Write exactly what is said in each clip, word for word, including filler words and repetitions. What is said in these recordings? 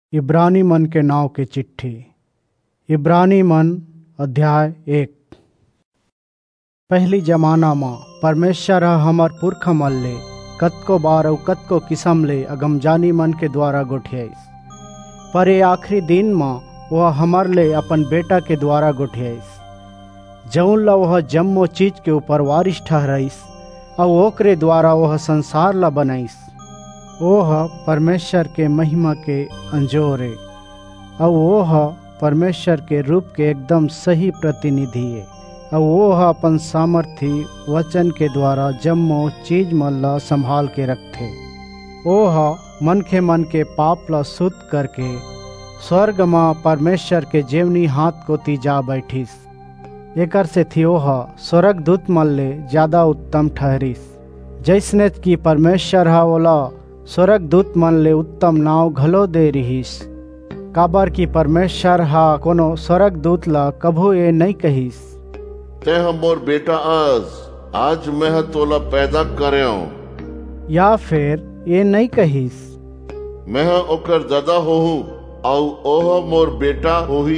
इब्रानी मन के नाव के चिट्ठी। इब्रानी मन अध्याय एक। पहली जमाना में परमेश्वर हमर पुरख मन ले कतको बार और कतको किस्म ले अगमजानी मन के द्वारा गोठियाईस, पर ये आखिरी दिन में वह हमर ले अपन बेटा के द्वारा गोठियाईस, जौन ला वह जम्मो चीज के ऊपर वारिस ठहराईस और ओकरे द्वारा वह संसार ला बनाईस। ओह परमेश्वर के महिमा के अंजोरे और वह परमेश्वर के रूप के एकदम सही प्रतिनिधि है, और वह अपन सामर्थी वचन के द्वारा जम्मो चीज मन ला संभाल के रखते। ओह मन के मन के पाप ला शुद्ध करके स्वर्ग में परमेश्वर के जेवनी हाथ को तीजा बैठीस। एकर से थी ओह स्वर्ग दूत मन ले ज्यादा उत्तम ठहरीस, जैसने कि परमेश्वर हा ओला स्वर्ग दूत मन ले उत्तम नाव घलो दे रहीस। काबर की परमेश्वर हा कोनो स्वर्ग दूत ला कभू ये नहीं कहीस, ते मोर बेटा आज आज मैं तोला पैदा करयो, या फिर ये नहीं कहीस मैं ओकर दादा होहूं और ओह मोर बेटा होही।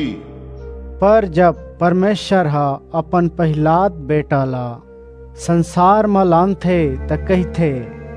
पर जब परमेश्वर हा अपन पहिलाद बेटा ला संसार में लान थे त कही थे,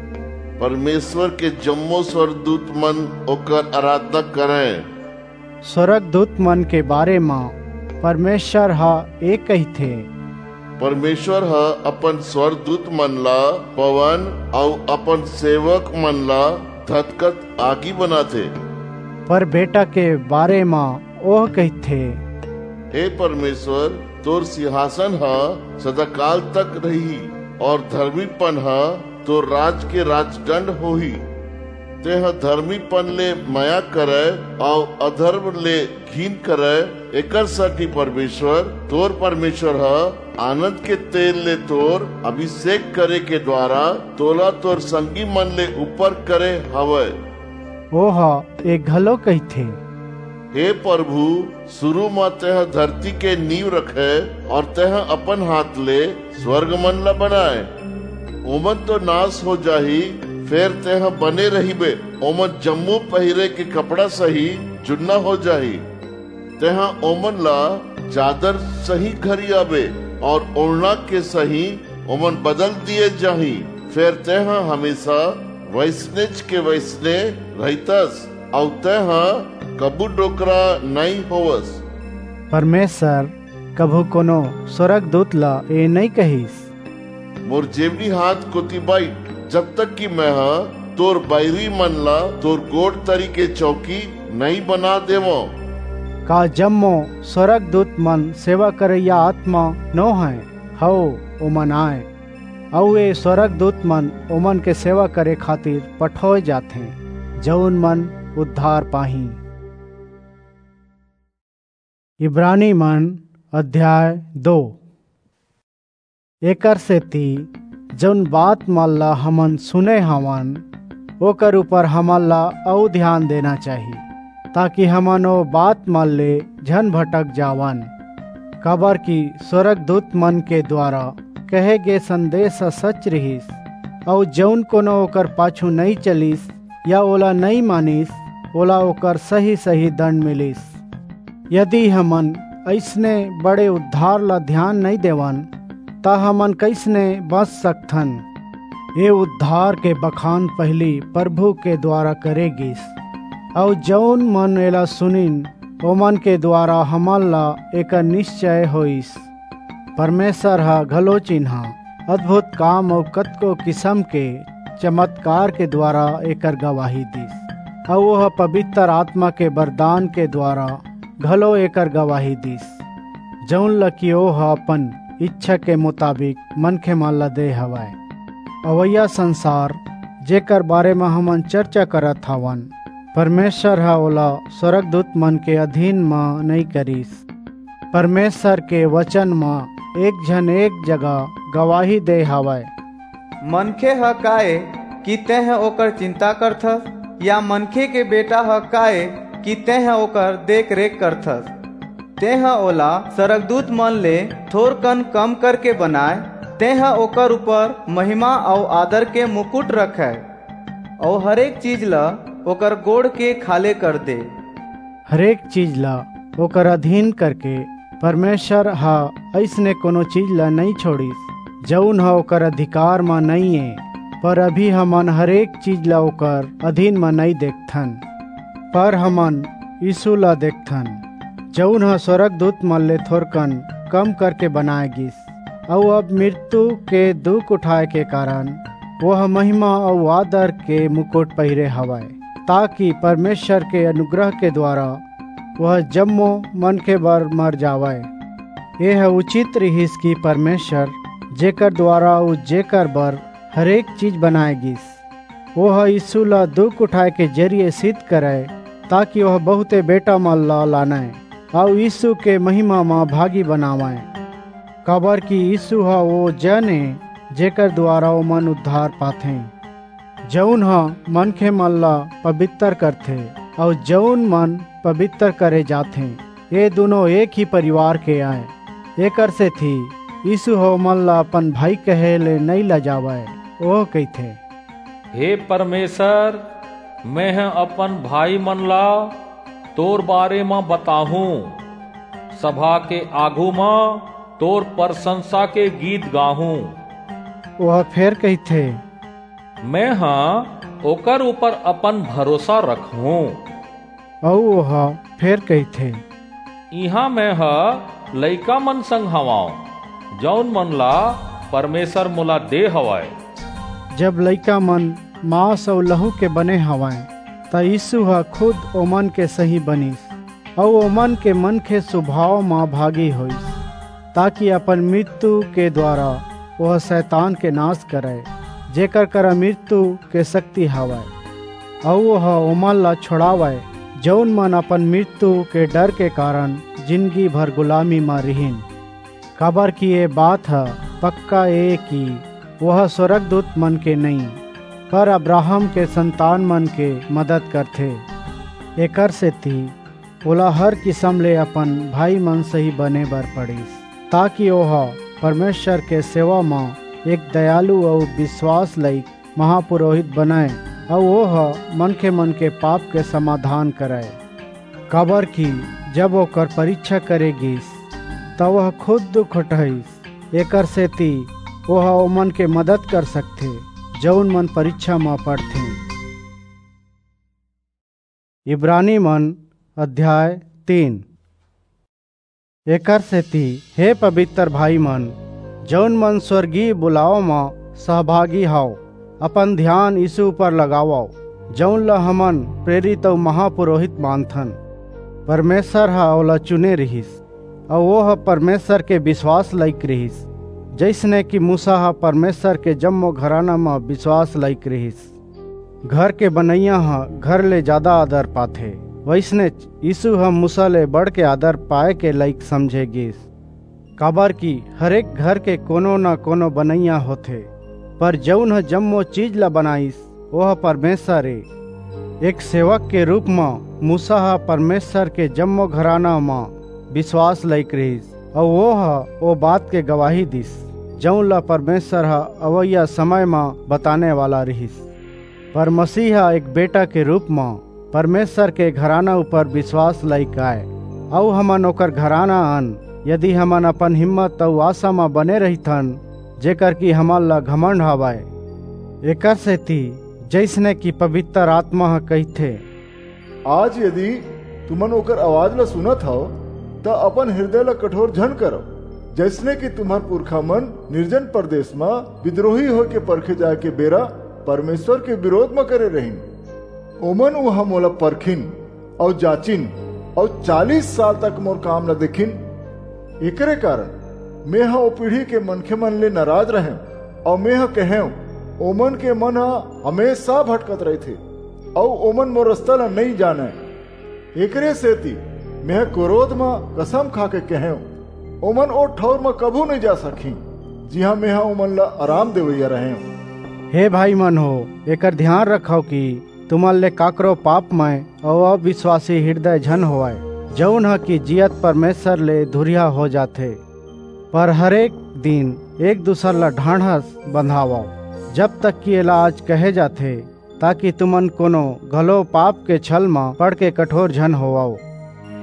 परमेश्वर के जम्मो स्वर्गदूत मन ओकर आराधना करें। स्वर्गदूत मन के बारे में परमेश्वर हा एक ही थे। परमेश्वर हा अपन स्वर्गदूत मन ला पवन और अपन सेवक मन ला धतकत आगी बनाते। पर बेटा के बारे में ओह कही थे, हे परमेश्वर तोर सिंहासन हा सदाकाल तक रही और धर्मीपन हा तो राज के राजदंड होही। तेह धर्मीपन ले माया करे और अधर्म ले घीन करे। एकर साठी परमेश्वर तोर परमेश्वर हा आनंद के तेल ले तोर अभिषेक करे के द्वारा तोला तोर संगी मन ले ऊपर करे हवे। ओह एक घलो कही थे, हे प्रभु शुरू में तेह धरती के नींव रखे और तेह अपन हाथ ले स्वर्ग मन ला बनाए। ओमन तो नाश हो जाही फिर तेह बने रहीबे। ओमन जम्मू पहिरे के कपड़ा सही चुन्ना हो जाही। तेह ओमन ला चादर सही घरी आवे और ओढ़ना के सही ओमन बदल दिए जाही। फिर तेह हमेशा वैसनेच के वैसने रहतस और तेह कबू डोकरा नहीं होवस। परमेश्वर कभू कोनो स्वर्ग दूत ला ए नहीं कहीस, मोर जेवनी हाथ को तिबाई जब तक कि मैं हा तोर बैरी मन ला तोर गोड़ तरी के चौकी नहीं बना देवो। का जम्मो स्वर्ग दूत मन सेवा करैया आत्मा नो है हो ओमन आए, और ये स्वर्ग दूत मन ओमन के सेवा करे खातिर पठोए जाते, जौन मन उद्धार पाही। इब्रानी मन अध्याय दो। एकर से ती जौन बात मल्ला हमन सुने हवन ओकर ऊपर हमल्ला औ ध्यान देना चाहिए, ताकि हमन ओ बात मल ले झन भटक जावन। कबर की स्वर्गदूत मन के द्वारा कहे गे संदेश सच रहीस, और जौन कोनो ओकर पाछू नहीं चलीस या ओला नहीं मानिस ओला ओकर सही सही दंड मिलिस। यदि हमन ऐसने बड़े उद्धार ला ध्यान नहीं देवन ता हमन कैसने बच सकथन। ये उद्धार के बखान पहली प्रभु के द्वारा करेगिस, और जौन मन एला सुनिन ओमन के द्वारा हमन ला एक निश्चय होइस। परमेश्वर हा घलो चिन्हा अद्भुत काम और कतको किस्म के चमत्कार के द्वारा एकर गवाही दिस, और वह पवित्र आत्मा के वरदान के द्वारा घलो एकर गवाही दिस, जौन लकी ओह अपन इच्छा के मुताबिक मन के माला दे हवाए। अवैया संसार जेकर बारे में हमन चर्चा करत हवन परमेश्वर हा ओला स्वर्गदूत मन के अधीन में नहीं करीस। परमेश्वर के वचन में एक जन एक जगह गवाही दे हवाए। मनखे ह काए कि तेह ओकर चिंता करथस, या मनखे के ह ह काए कि तेह ओकर देख रेख करथस। तेह ओला स्वर्गदूत मन ले थोर कन कम करके बनाए। तेह ओकर ऊपर महिमा और आदर के मुकुट रखे और हरेक चीज ला ओकर गोड़ के खाले कर दे। हरेक चीज ला ओकर अधीन करके परमेश्वर हा ऐसने कोनो चीज ला नहीं छोड़िस जौन हा ओकर अधिकार में नहीं है, पर अभी हमन हरेक चीज ला ओकर अधीन में नहीं देखथन। पर हमन यीशु ला देखथन जौन हा स्वर्गदूत मन ले थोरकन कम करके बनाए गिस और अब मृत्यु के दुख उठाए के कारण वह महिमा और आदर के मुकुट पहिरे हवाए, ताकि परमेश्वर के अनुग्रह के द्वारा वह जम्मो मन के बर मर जावाए। यह उचित रहिस कि परमेश्वर जेकर द्वारा उ जेकर बर हरेक चीज बनाए गिस वह यीशु ला दुख उठाए के जरिए सिद्ध करे, ताकि वह बहुते बेटा मन ला लाने और यीशु के महिमा में भागी बनावाए। कबर की यीशु हा वो जन है जेकर द्वारा वो मन उद्धार पाथे, जौन हा मन के मन ला पवित्र करथे और जौन मन पवित्र करे जाथे। ये दोनों एक ही परिवार के आए। एकर से थी यीशु हो मन ला अपन भाई कहे ले नहीं ला जावाए। वो कहथे, हे परमेश्वर, मैं अपन भाई मन ला तोर बारे में बताहूं, सभा के आगू में तोर प्रशंसा के गीत गाहूं। वह फिर कहथे, मैं हाँ ओकर ऊपर अपन भरोसा रखूं। और वह फिर कहथे, इहाँ मैं हा लइका मन संग हवाओ, जौन मन ला परमेश्वर मोला दे हवाए। जब लइका मन मांस और लहू के बने हवाए त यीशु हा खुद ओमन के सही बनिस और ओमन के मन के स्वभाव में भागी होइस, ताकि अपन मृत्यु के द्वारा वह शैतान के नाश करे, जेकर कर मृत्यु के शक्ति हवाए, और वह ओमन ला छोड़ावे जौन मन अपन मृत्यु के डर के कारण जिंदगी भर गुलामी में रहीन। खबर की ये बात है पक्का है कि वह स्वर्गदूत मन के नहीं, पर अब्राहम के संतान मन के मदद करथे। एकर से थी ओला हर किस्म ले अपन भाई मन सही बने बर पड़िस, ताकि वह परमेश्वर के सेवा में एक दयालु और विश्वास लायक महापुरोहित बनाए और वह मन के मन के पाप के समाधान कराए। कबर की जब वो कर परीक्षा करेगिस तब वह खुद दुख उठाइस। एकर से ती वह मन के मदद कर सकथे जौन मन परीक्षा में पढ़थे। इब्रानी मन अध्याय तीन। एकर से ती हे पवित्र भाई मन, जौन मन स्वर्गीय बुलाव में सहभागी हाओ, अपन ध्यान यीशु पर लगाओ, जौन ला हमन प्रेरित और महापुरोहित मानथन। परमेश्वर हा ओला चुने रहिस और वो परमेश्वर के विश्वास लायक रहिस, जैसने कि मूसा हा परमेश्वर के जम्मो घराना में विश्वास लायक रहिस। घर के बनैया हा घर ले ज्यादा आदर पाथे, वैसने यीशु हम मूसा ले बढ़ के आदर पाए के लायक समझे गिस। काबर की हरेक घर के कोनो न कोनो बनैया होथे, पर जौन ह जम्मो चीज ला बनाइस वह परमेश्वर है। एक सेवक के रूप में मूसा हा परमेश्वर के जम्मो घराना में विश्वास लायक रहिस और वो हा वो बात के गवाही दिस जौन ला परमेश्वर हा अवैया समय में बताने वाला रहिस। पर मसीहा एक बेटा के रूप में परमेश्वर के घराना ऊपर विश्वास लायक आए और हमन ओकर घराना अन, यदि हमन अपन हिम्मत और आशा में बने रहिथन जेकर की हमन ला घमंड हवाए। एकर से ती जैसने की पवित्र आत्मा हा कहथे, आज यदि तुमन ओकर आवाज ला सुनत हो तो अपन हृदय ला कठोर झन करो, जैसने कि तुम्हार पुरखा मन निर्जन प्रदेश में विद्रोही हो के परखे जाए के बेरा परमेश्वर के विरोध में करे रहीन। ओमन वह मोला परखिन और जाचिन और चालीस साल तक मोर काम न देखिन। एकरे कारण मैं ओ पीढ़ी के मनखे मन ले नाराज रहे और मैं कहे ओमन के मन हमेशा भटकत रहे थे और ओमन मोर रास्ता ला नहीं जाने। एकरे से ती मैं क्रोध में कसम खा के कहे ओमन ओ ठौर में कभू नहीं जा सकी जी हाँ मैं ओमन ला आराम देवैया रहे। हे भाई मन हो, एकर ध्यान रखो कि तुमन ले काकरो पाप में और अविश्वासी हृदय झन होवाए, जौन ह कि जियत परमेश्वर ले धुरिया हो जाथे। पर हरेक दिन एक दूसर ला ढाढ़स बंधाओ जब तक कि इलाज कहे जाथे, ताकि तुमन कोनो घलो पाप के छल में पड़ के कठोर झन होवाओ।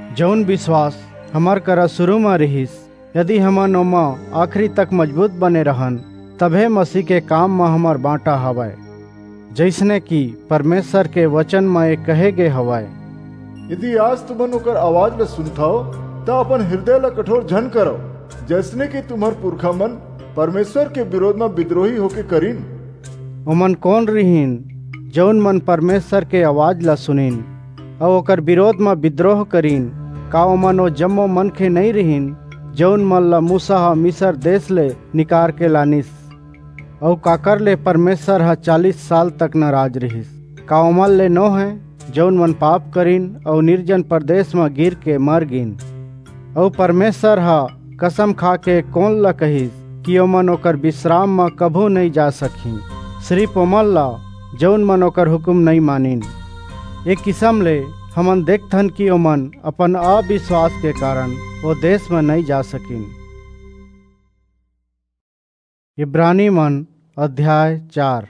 जौन विश्वास हमार करा शुरू में रहिस, यदि हमन ओमा आखिरी तक मजबूत बने रहन, तभे मसीह के काम में हमार बांटा हवाय। जैसने कि परमेश्वर के वचन में कहे गे हवाय, यदि आज तुमन ओकर आवाज ल सुनथाओ तो अपन हृदय ल कठोर झन करो, जैसने कि तुम्हार पुरखा मन परमेश्वर के विरोध में विद्रोही होके करीन। ओमन कौन रहीन जौन मन परमेश्वर के आवाज ला सुनीन और ओकर विरोध में विद्रोह करीन? का ओमन ओ जम्मो मन के नहीं रहीन जौन मन ला मूसा हा मिस्र देश ले निकार के लानिस और काकर ले परमेश्वर हा चालीस साल तक नाराज रहिस? का ओमन ले नो है जौन मन पाप करीन और निर्जन प्रदेश में गिर के मर गिन? और परमेश्वर हा कसम खा के कौन ला कहिस कि ओमन ओकर विश्राम में कभू नहीं जा सकी? सिर्फ ओमन ला जौन मन ओकर हुक्म नहीं मानिन। एक किस्म ले हमन देखथन कि ओमन अपन अविश्वास के कारण वो देश में नहीं जा सकिन। इब्रानी मन अध्याय चार।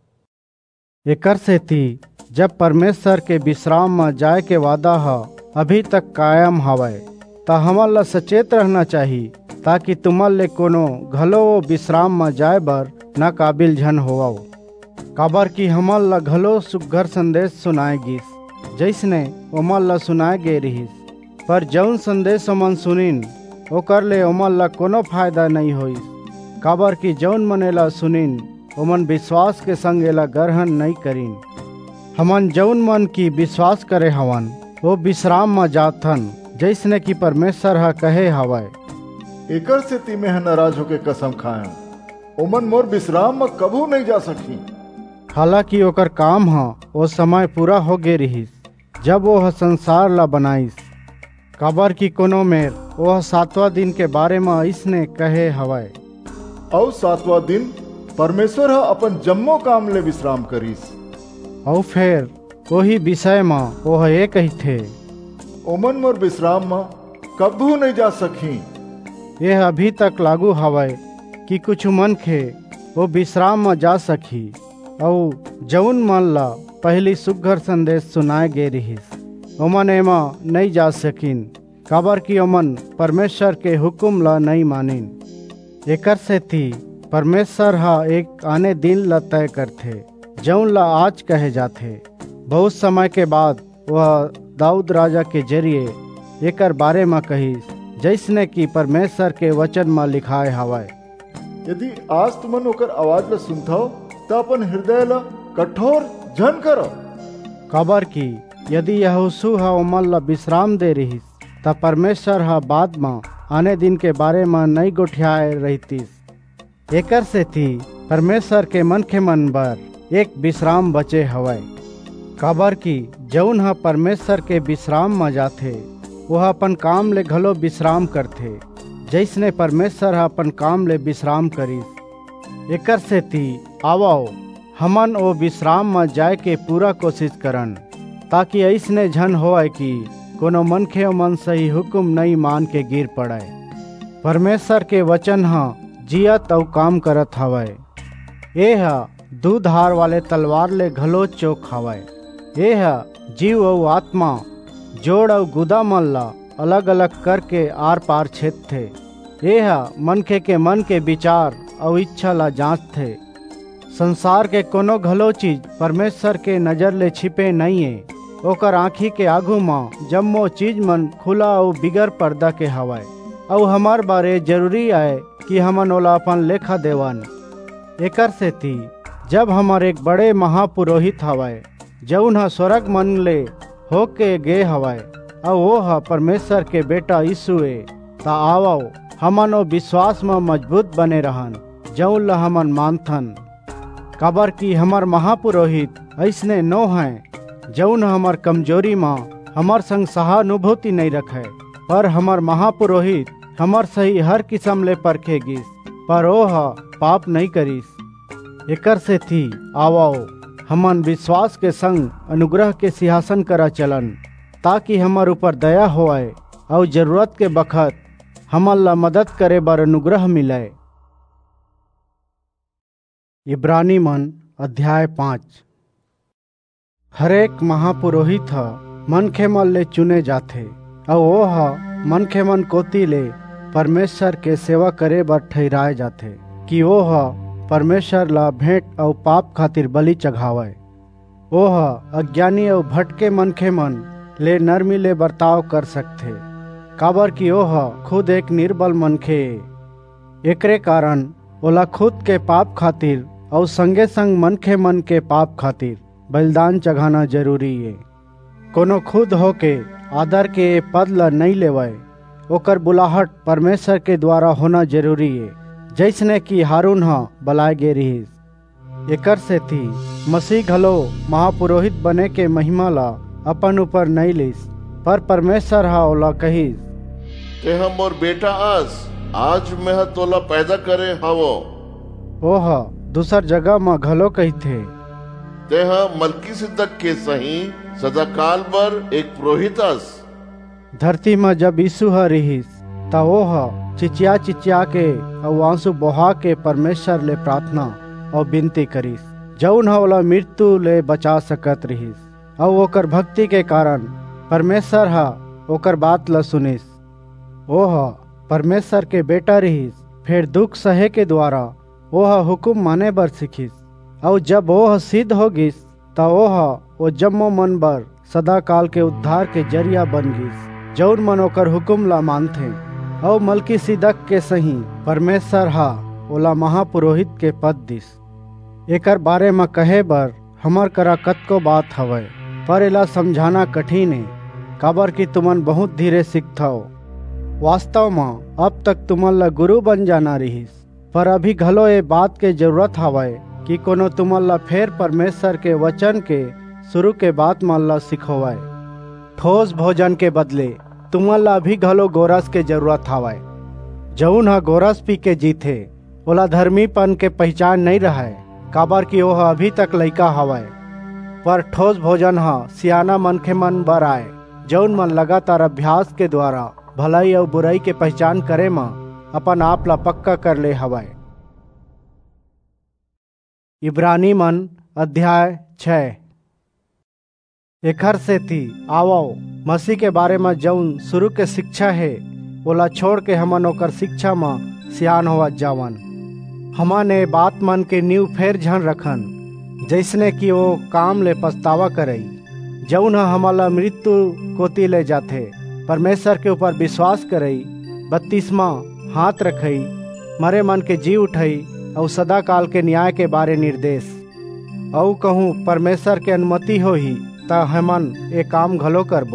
एकर से थी जब परमेश्वर के विश्राम में जाए के वादा है अभी तक कायम हवय, ता हमन ला सचेत रहना चाहिए ताकि तुमन ले कोनो घलो विश्राम में जाए बर न काबिल झन होवो। काबर की हमन ला घलो सुघर संदेश सुनाए गिस जैसने ओमन ला सुनाए गे रहिस, पर जौन संदेश ओमन सुनिन ओकर ले ओमन ला कोनो फायदा नहीं होइस। काबर की जौन मन एला सुनिन ओमन विश्वास के संग एला ग्रहण नहीं करीन। हमन जौन मन की विश्वास करे हवन वो विश्राम में जाथन, जैसने कि परमेश्वर हा कहे हवाय, एकर से तीमे है नाराज होके कसम खाए, ओमन मोर विश्राम में कभू नहीं जा सकी। हालांकि ओकर काम हा वो समय पूरा हो गे रहिस जब वो संसार ला बनाइस। काबर की कोनो मेर वो सातवां दिन के बारे में इसने कहे हवाय, और सातवां दिन परमेश्वर हा अपन जम्मो काम ले विश्राम करीस। और फिर वही विषय में वो एक ही थे, ओमन मोर विश्राम में कभू नहीं जा सकी। यह अभी तक लागू हवाय कि कुछ मन खे वो विश्राम में जा सकी और जौन मन ला पहली सुघर संदेश सुनाए गे रहिस ओमन एमा नहीं जा सकिन, काबर की ओमन परमेश्वर के हुक्म ला नहीं मानिन। एकर से थी परमेश्वर हा एक आने दिन ला तय करथे जौन ला आज कहे जाथे। बहुत समय के बाद वह दाऊद राजा के जरिए एकर बारे में कहिस, जैसने कि परमेश्वर के वचन में लिखाए हवाय, यदि आज तुमन ओकर आवाज ला सुनथाओ तो अपन हृदय ला कठोर झन करो। काबर की यदि यहोशू हा ओमन ला विश्राम दे रहिस तब परमेश्वर हा बाद में आने दिन के बारे में नहीं गोठियाए रहतीस। एकर से थी परमेश्वर के मन के मन बर एक विश्राम बचे हवय। काबर की जौन हा परमेश्वर के विश्राम में जाथे वह अपन काम ले घलो विश्राम करथे, जैसने परमेश्वर हा अपन काम ले विश्राम करिस। एकर से थी आवो हमन ओ विश्राम में जाए के पूरा कोशिश करन, ताकि ऐसने झन होए कि कोनो मनखे मन सही हुक्म नहीं मान के गिर पड़े। परमेश्वर के वचन हा जियत और काम करत हवय। ये हा दू धार वाले तलवार ले घलो चोक हवय। ये हा जीव और आत्मा जोड़ और गुदा मन ला अलग अलग करके आर पार छेद थे। ये हा मनखे के मन के विचार और इच्छा ला जांच थे। संसार के कोनो घलो चीज परमेश्वर के नजर ले छिपे नहीं है। ओकर आँखी के आगू में जम्मो चीज मन खुला और बिगर पर्दा के हवाय। और हमार बारे जरूरी है कि हमन ओला अपन लेखा देवन। एकर से थी जब हमार एक बड़े महापुरोहित हवाय जौन हा स्वर्ग मन ले होके गे हवाय और वो हा परमेश्वर के बेटा यीशुए, ता आवो हमन ओ विश्वास में मजबूत बने रहन जौन ला हमन मानथन। काबर की हमार महापुरोहित ऐसने नो हैं जौन हमार कमजोरी में हमार संग सहानुभूति नहीं रखे, पर हमार महापुरोहित हमार सही हर किस्म ले परखे गिस, पर ओह पाप नहीं करिस। एकर से थी आवो हमन विश्वास के संग अनुग्रह के सिंहासन करा चलन, ताकि हमार ऊपर दया होए और जरूरत के बखत हमन ला मदद करे बर अनुग्रह मिले। इब्रानी मन अध्याय पाँच। हरेक महापुरोहित ह मनखे मन ले चुने जाथे और वो हा मन के मन कोती ले परमेश्वर के सेवा करे बर ठहराए जाते कि वो हा परमेश्वर ला भेंट और पाप खातिर बलि चढ़ावे। वो हा अज्ञानी और भटके मन के मन ले नरमी ले बर्ताव कर सकते, काबर कि वो हा खुद एक निर्बल मन खे। एकरे कारण ओला खुद के पाप खातिर और संगे संग मन के मन के पाप खातिर बलिदान चढ़ाना जरूरी है। कोनो खुद होके आदर के पद ला नहीं लेवाए, ओकर बुलाहट परमेश्वर के द्वारा होना जरूरी है, जैसने कि हारून हा बलाए गे रहीस। एकर से थी मसीह घलो महापुरोहित बने के महिमा ला अपन ऊपर नहीं लिस, पर परमेश्वर हा ओला कहिस, ते हम और बेटा आस आज मैं तोला पैदा करे हवो। ओह दूसर जगह में घलो कही थे, ते मलकीसिदक के सही सदाकाल बर एक पुरोहितस। धरती में जब यीशु ह रहीस ता ओह चिचिया चिचिया के और आंसू बहा के परमेश्वर ले प्रार्थना और विनती करीस, जौन ओला मृत्यु ले बचा सकत रहीस। और ओकर भक्ति के कारण परमेश्वर हा ओकर बात ला सुनिस। ओह परमेश्वर के बेटा रहीस, फिर दुख सहे के द्वारा ओह हुकुम माने बर सिखिस। और जब ओह सिद्ध होगिस ता ओह वो जम्मो मन बर सदा काल के उद्धार के जरिया बन गिस, जौन मन ओकर हुकुम ला मानथे। और मलकीसिदक के सही परमेश्वर हा ओला महापुरोहित के पद दिस। एकर बारे में कहे बर हमर करा कतको बात हवय, पर एला समझाना कठिन है, काबर कि तुमन बहुत धीरे सीखथो। वास्तव में अब तक तुमन ला गुरु बन जाना रहीस, पर अभी घलो ये बात के जरूरत हवय कि कोनो तुमन ला फेर परमेश्वर के वचन के शुरू के बात मन ला सिखोवाए। ठोस भोजन के बदले तुमन ला अभी घलो गोरस के जरूरत हवय। जौन हा गोरस पी के जीथे ओला धर्मीपन के पहचान नहीं रहे, काबर कि वह अभी तक लइका हवय। पर ठोस भोजन हा सियाना मन के मन बर आए, जौन मन लगातार अभ्यास के द्वारा भलाई और बुराई के पहचान करे में अपन आप ला पक्का कर ले हवय। इब्रानी मन अध्याय छः। एकर से थी आवो मसीह के बारे में जौन शुरू के शिक्षा है ओला छोड़ के हमन ओकर शिक्षा में सियान होवा जावन। हमने बात मन के नींव फेर झन रखन, जैसने कि वो काम ले पछतावा करई, जौन हमला मृत्यु कोती ले जाथे। परमेश्वर के ऊपर विश्वास करई, बत्तीसवा हाथ रखई, मरे मन के जी उठई और सदा काल के न्याय के बारे निर्देश। और कहूँ परमेश्वर के अनुमति हो ही ता हमन एक काम घलो करबो।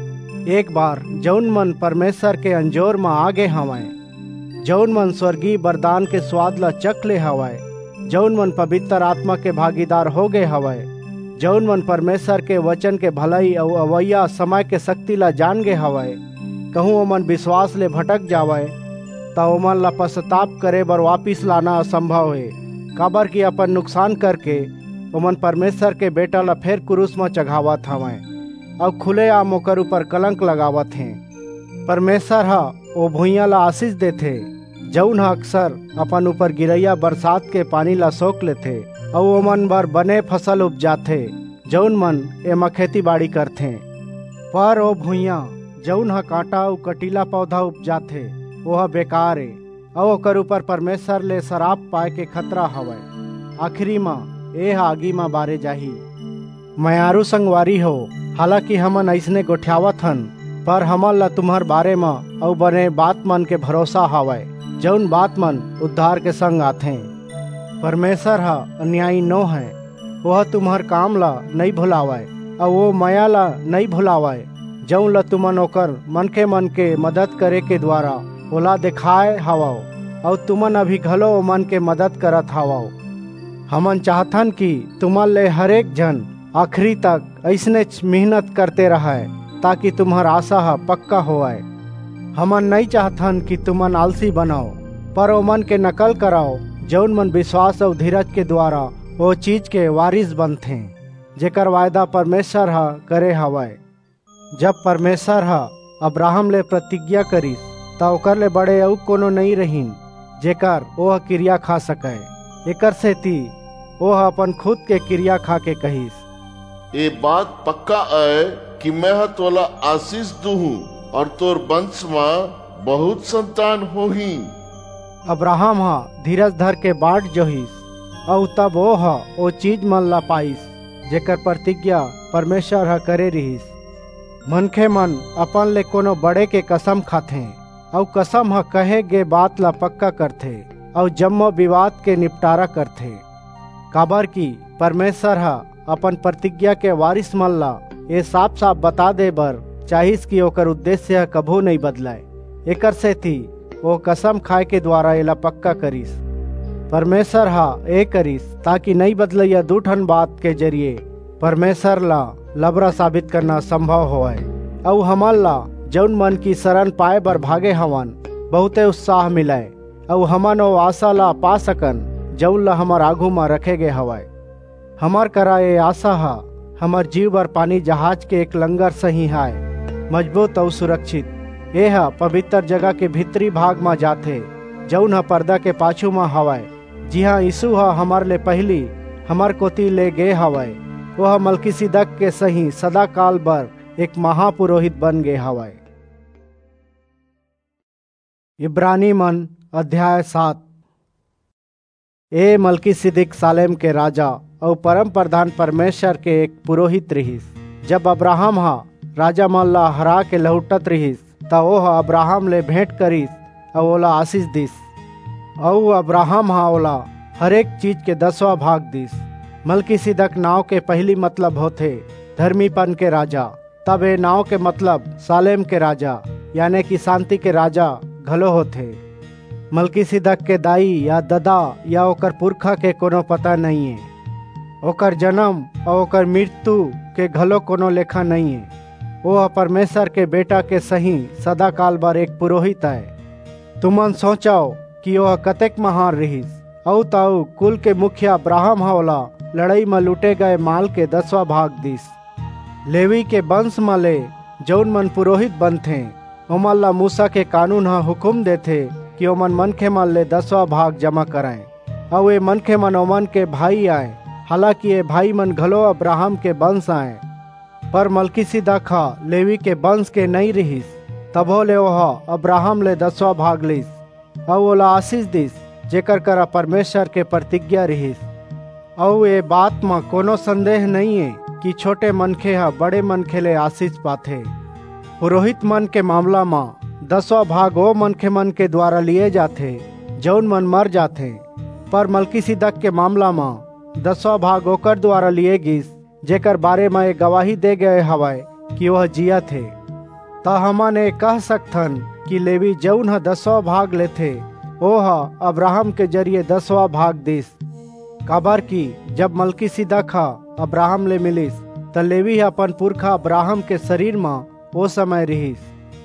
एक बार जौन मन परमेश्वर के अंजोर में आगे हवाए, जौन मन स्वर्गीय वरदान के स्वाद ला चख ले हवाए, जौन मन पवित्र आत्मा के भागीदार हो गए हवाए, जौन मन परमेश्वर के वचन के भलाई और अवैया समय के शक्ति ला जान गए हवाए, कहूँ ओमन विश्वास ले भटक जावाए ता ओमन ला पश्चाताप करे बर वापिस लाना असंभव है, काबर कि अपन नुकसान करके ओमन परमेश्वर के बेटा ला फेर क्रूस में चढ़ावत हवाए और खुले आम ओकर ऊपर कलंक लगावत हैं। परमेश्वर हा ओ भुइयां ला आशीष देथे, जौन हा अक्सर अपन ऊपर गिरैया बरसात के पानी ला सोख लेथे और ओमन बर बने फसल उपजाथे, जौन मन एमा खेती बाड़ी करथे। पर ओ भुइयां जौन हा कांटा और कटीला पौधा उपजाथे वह बेकार है और ओकर ऊपर परमेश्वर ले शराब पाए के खतरा हवय। आखिरी में ए आगी में बारे जाही। मयारू संगवारी हो, हालांकि हमन ऐसने गोठ्यावत हन, पर हमन ला तुम्हार बारे में और बने बात मन के भरोसा हवय, जौन बात मन उद्धार के संग आथे। परमेश्वर हा अन्यायी नो है, वह तुम्हार काम ला नहीं भुलावाए और वो माया ला नहीं भुलावाए, जौन ला तुमन ओकर मन के मन के मदद करे के द्वारा ओला दिखाए हवाओ और तुमन अभी घलो मन के मदद करत हवाओ। हमन चाहतन कि तुमन ले हरेक जन आखिरी तक ऐसने मेहनत करते रहे, ताकि तुम्हार आशा हा पक्का होए। हमन नहीं चाहतन कि तुमन आलसी बनाओ, पर ओ मन के नकल कराओ, जौन मन विश्वास और धीरज के द्वारा वो चीज के वारिस बनथे, जेकर वायदा परमेश्वर हा करे हवाए। जब परमेश्वर हा अब्राहम ले प्रतिज्ञा करिस ता ओकर ले बड़े अउ कोनो नहीं रहीन जेकर ओह क्रिया खा सके। एकर से ती ओह अपन खुद के क्रिया खा के कहिस, ये बात पक्का है कि मैं तोला आशीष दूँ और तोर वंश में बहुत संतान होही। अब्राहम हा धीरज धर के बाट जोहिस, और तब वो हा वो चीज मन ला पाइस जेकर प्रतिज्ञा परमेश्वर हा करे रहिस। मनखे मन अपन ले कोनो बड़े के कसम खाथे, और कसम हा कहे गे बात ला पक्का करथे, और जम्मो विवाद के निपटारा करथे। काबर की परमेश्वर हा अपन प्रतिज्ञा के वारिस मन ला ये साफ साफ बता दे बर चाहिस कि ओकर उद्देश्य कभू नहीं बदलाय। एकर से थी वो कसम खाए के द्वारा एला पक्का करिस। परमेश्वर हा ए करिस ताकि नहीं बदलैया दू ठन बात के जरिए परमेश्वर ला लबरा साबित करना संभव होए। और हमन ला जौन मन की शरण पाए बर भागे हवन बहुते उत्साह मिलाए, और हमन वो आशा ला पा सकन जौन ला हमार आगू में रखे गे हवाए। हमार करा ये आशा हा हमार जीव बर पानी जहाज के एक लंगर सही हाय, मजबूत और सुरक्षित। ये हा पवित्र जगह के भीतरी भाग में जाथे जौन हा पर्दा के पाछू में हवाए, जी हाँ यीशु हा हमार ले पहली हमार कोती ले गे हवाए। वह मलकीसिदक के सही सदा काल बर एक महापुरोहित बन गे हवाए। इब्रानी मन अध्याय सात। ए मलकीसिदक सालेम के राजा और परम प्रधान परमेश्वर के एक पुरोहित रहिस। जब अब्राहम हा राजा मन ला हरा के लौटत रहिस त ओह अब्राहम ले भेंट करिस और ओला आशीष दिस, और अब्राहम हा ओला हर एक चीज के दसवां भाग दिस। मलकीसिदक नाव के पहली मतलब होथे धर्मीपन के राजा। तब ए नाव के मतलब सालेम के राजा यानी कि शांति के राजा घलो होथे। मलकीसिदक के दाई या ददा या ओकर पुरखा के कोनो पता नहीं है। ओकर जन्म और ओकर मृत्यु के घलो कोनो लेखा नहीं है। वो परमेश्वर के बेटा के सही सदा काल बार एक पुरोहित है। तुमन सोचाओ कि वह कतेक महान रहिस। औ ताऊ कुल के मुखिया अब्राहम होला लड़ाई में लूटे गए माल के दसवां भाग दिस। लेवी के वंश में ले जौन मन पुरोहित बनथे ओमन ला मूसा के कानून हा हुकुम देथे कि ओमन मनखे मन ले दसवां भाग जमा कराएं, और ये मनखे मन ओमन के भाई आए। हालांकि ये भाई मन घलो अब्राहम के वंश आए, पर मलकीसिदक हा लेवी के वंश के नहीं रहिस। तभो ले वह अब्राहम ले दसवां भाग लिस, और ओला आशीष दिस जेकर करा परमेश्वर के प्रतिज्ञा रहिस। और ये बात में कोनो संदेह नहीं है कि छोटे मनखे हा बड़े मनखे ले आशीष पाथे। पुरोहित मन के मामला में दसवां भाग वो मनखे मन के द्वारा लिए जाथे जौन मन मर जाथे, पर मलकीसिदक के मामला में दसवां भाग ओकर द्वारा लिए गिस जेकर बारे में एक गवाही दे गए हवाए कि वह जिया थे। ता हमन ये कह सकथन कि लेवी जौन हा दसवां भाग लेथे वो हा अब्राहम के जरिए दसवां भाग दिस। काबर की जब मलकीसिदक हा अब्राहम ले मिलिस त लेवी अपन पुरखा अब्राहम के शरीर में वो समय रहिस।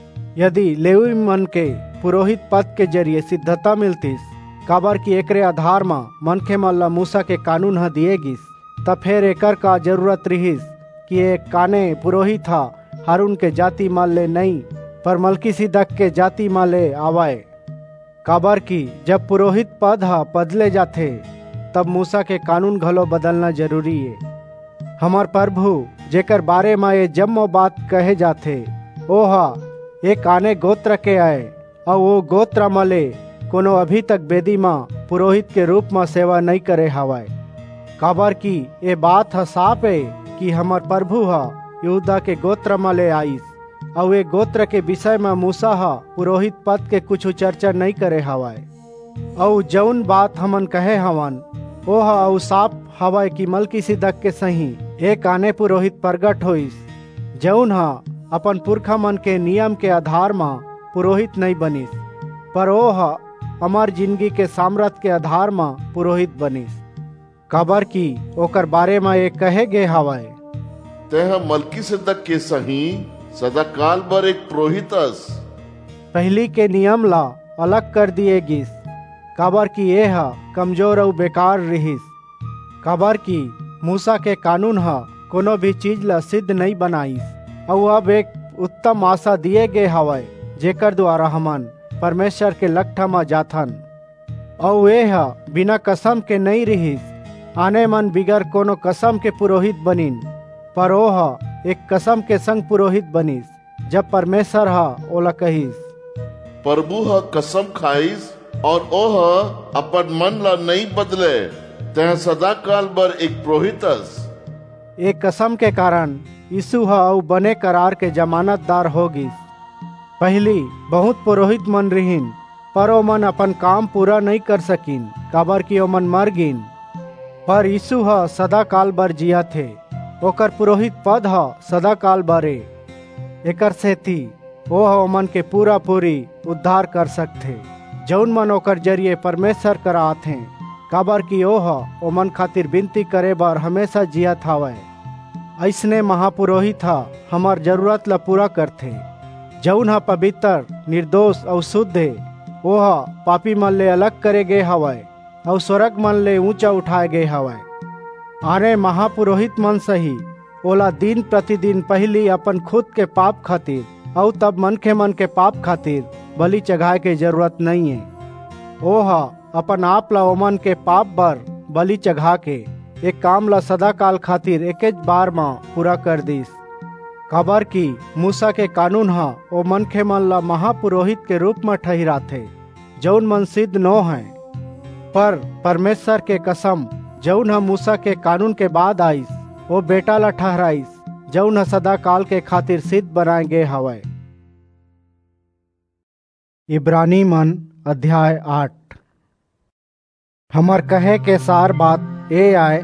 यदि लेवी मन के पुरोहित पद के जरिए सिद्धता मिलतिस, काबर की एकरे आधार में मनखे मन ला मूसा के कानून हा दिए गिस, तब फिर एकर का जरूरत रहिस कि एक काने पुरोहित हा हारून के जाति मान ले नहीं पर मलकीसिदक के जाति मान ले आवाए। काबर की जब पुरोहित पद हा बदले जाथे तब मूसा के कानून घलो बदलना जरूरी है। हमार प्रभु जेकर बारे में ये जम्मो बात कहे जाथे ओ हा एक आने गोत्र के आए, और वो गोत्र मले कोनो अभी तक वेदी में पुरोहित के रूप में सेवा नहीं करे हवाए। काबर की ये बात हा साफ है कि हमार प्रभु हा यहूदा के गोत्र मले आईस, और ये गोत्र के विषय में मूसा हा पुरोहित पद के कुछ चर्चा नहीं करे हवाए। और जौन बात हमन कहे हवन वो हा और साफ हवाए कि मलकीसिदक के सही एक आने पुरोहित प्रगट होइस जौन हा अपन पुरखा मन के नियम के आधार में पुरोहित नहीं बनिस, पर वो हा हमार जिंदगी के सामर्थ के आधार में पुरोहित बनिस। काबर की ओकर बारे में एक कहे गे हवाए, तेह मलकीसिदक के सही सदा काल बर एक पुरोहितस। पहली के नियम ला अलग कर दिए गिस, काबर की ये हा कमजोर और बेकार रहिस। काबर की मूसा के कानून हा कोनो भी चीज ला सिद्ध नहीं बनाईस, और अब एक उत्तम आशा दिए गए हवाए जेकर द्वारा हमन परमेश्वर के लट्ठा में जाथन। और वे हा बिना कसम के नहीं रहिस, आने मन बिगर कोनो कसम के पुरोहित बनिन, पर वो हा एक कसम के संग पुरोहित बनिस जब परमेश्वर हा ओला कहिस, प्रभु ह कसम खाइस और ओह अपन मन ला नहीं बदले, तह सदा काल बर एक पुरोहितस। एक कसम के कारण यीशु हा अउ बने करार के जमानतदार हो गिस। पहली बहुत पुरोहित मन रहीन, पर ओमन अपन काम पूरा नहीं कर सकिन, काबर कि ओमन मर गिन। पर यीशु हा सदा काल बर जिया थे, ओकर पुरोहित पद हा सदा काल बरे। एकर सेती ओह ओमन के पूरा पूरी उद्धार कर सकथे, जौन मन ओकर जरिए परमेश्वर करा आथे, काबर कि ओह ओमन खातिर विनती करे बर हमेशा जियत हावय। ऐसने महापुरोहित हा हमार जरूरत ला पूरा करथे, जौन हा पवित्र, निर्दोष और शुद्ध है। ओह पापी मन ले अलग करे गे हवय और स्वर्ग मन ले ऊंचा उठाए गे हवय। आने महापुरोहित मन सही ओला दिन प्रतिदिन पहली अपन खुद के पाप खातिर और तब मनखे मन के पाप खातिर बलि चढ़ाए के जरूरत नहीं है। ओह अपन आप ला ओमन के पाप बर बलि चढ़ा के एक काम ला सदा काल खातिर एक बार में पूरा कर दिस। काबर कि मूसा के कानून हा ओ मनखे मन ला महापुरोहित के रूप में ठहराथे, जौन मन सिद्ध नो है। पर परमेश्वर के कसम जौन हा मूसा के कानून के बाद आइस, वो बेटा ला ठहराइस, जौन हा सदा काल के खातिर सिद्ध बनाए गे हवय। इब्रानी मन अध्याय आठ। हमर कहे के सार बात ए आए,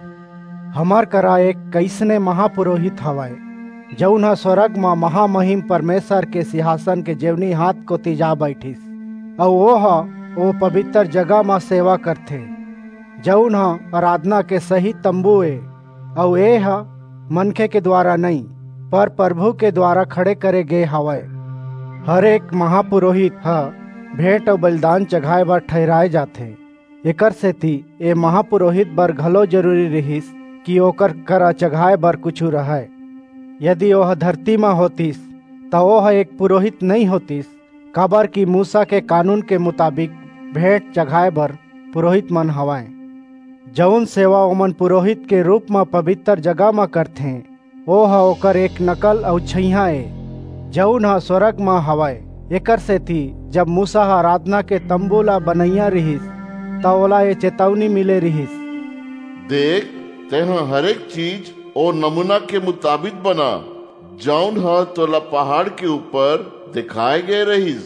हमर करा एक कैसने महापुरोहित हवय, जौन हा स्वर्ग में महामहिम परमेश्वर के सिंहासन के जेवनी हाथ को तिजा बैठिस, और वो हा वो पवित्र जगह में सेवा करथे, जौन हा आराधना के सही तंबू है। और ए हा मनखे के द्वारा नहीं, पर प्रभु के द्वारा खड़े करे गे हवय। हर एक महापुरोहित हा भेंट और बलिदान चढ़ाए बर ठहराए जाथे। एकर सेती ए महापुरोहित बर घलो जरूरी रहिस कि ओकर करा चढ़ाए बर कुछ रहे। यदि वह धरती में होतिस तो वह एक पुरोहित नहीं होतिस, काबर कि मूसा के कानून के मुताबिक भेंट चढ़ाए बर पुरोहित मन हवाए। जौन सेवा ओमन पुरोहित के रूप में पवित्र जगह में करथे, वो हा ओकर एक नकल और छैया है, जौन हा स्वर्ग में हवाए। एकर सेती जब मूसा हा आराधना के तंबू ला बनैया रहिस, तो ओला ये चेतावनी मिले रहिस, देख तेहा हर एक चीज ओ नमूना के मुताबिक बना, जौन हा तोला पहाड़ के ऊपर दिखाए गए रहिस।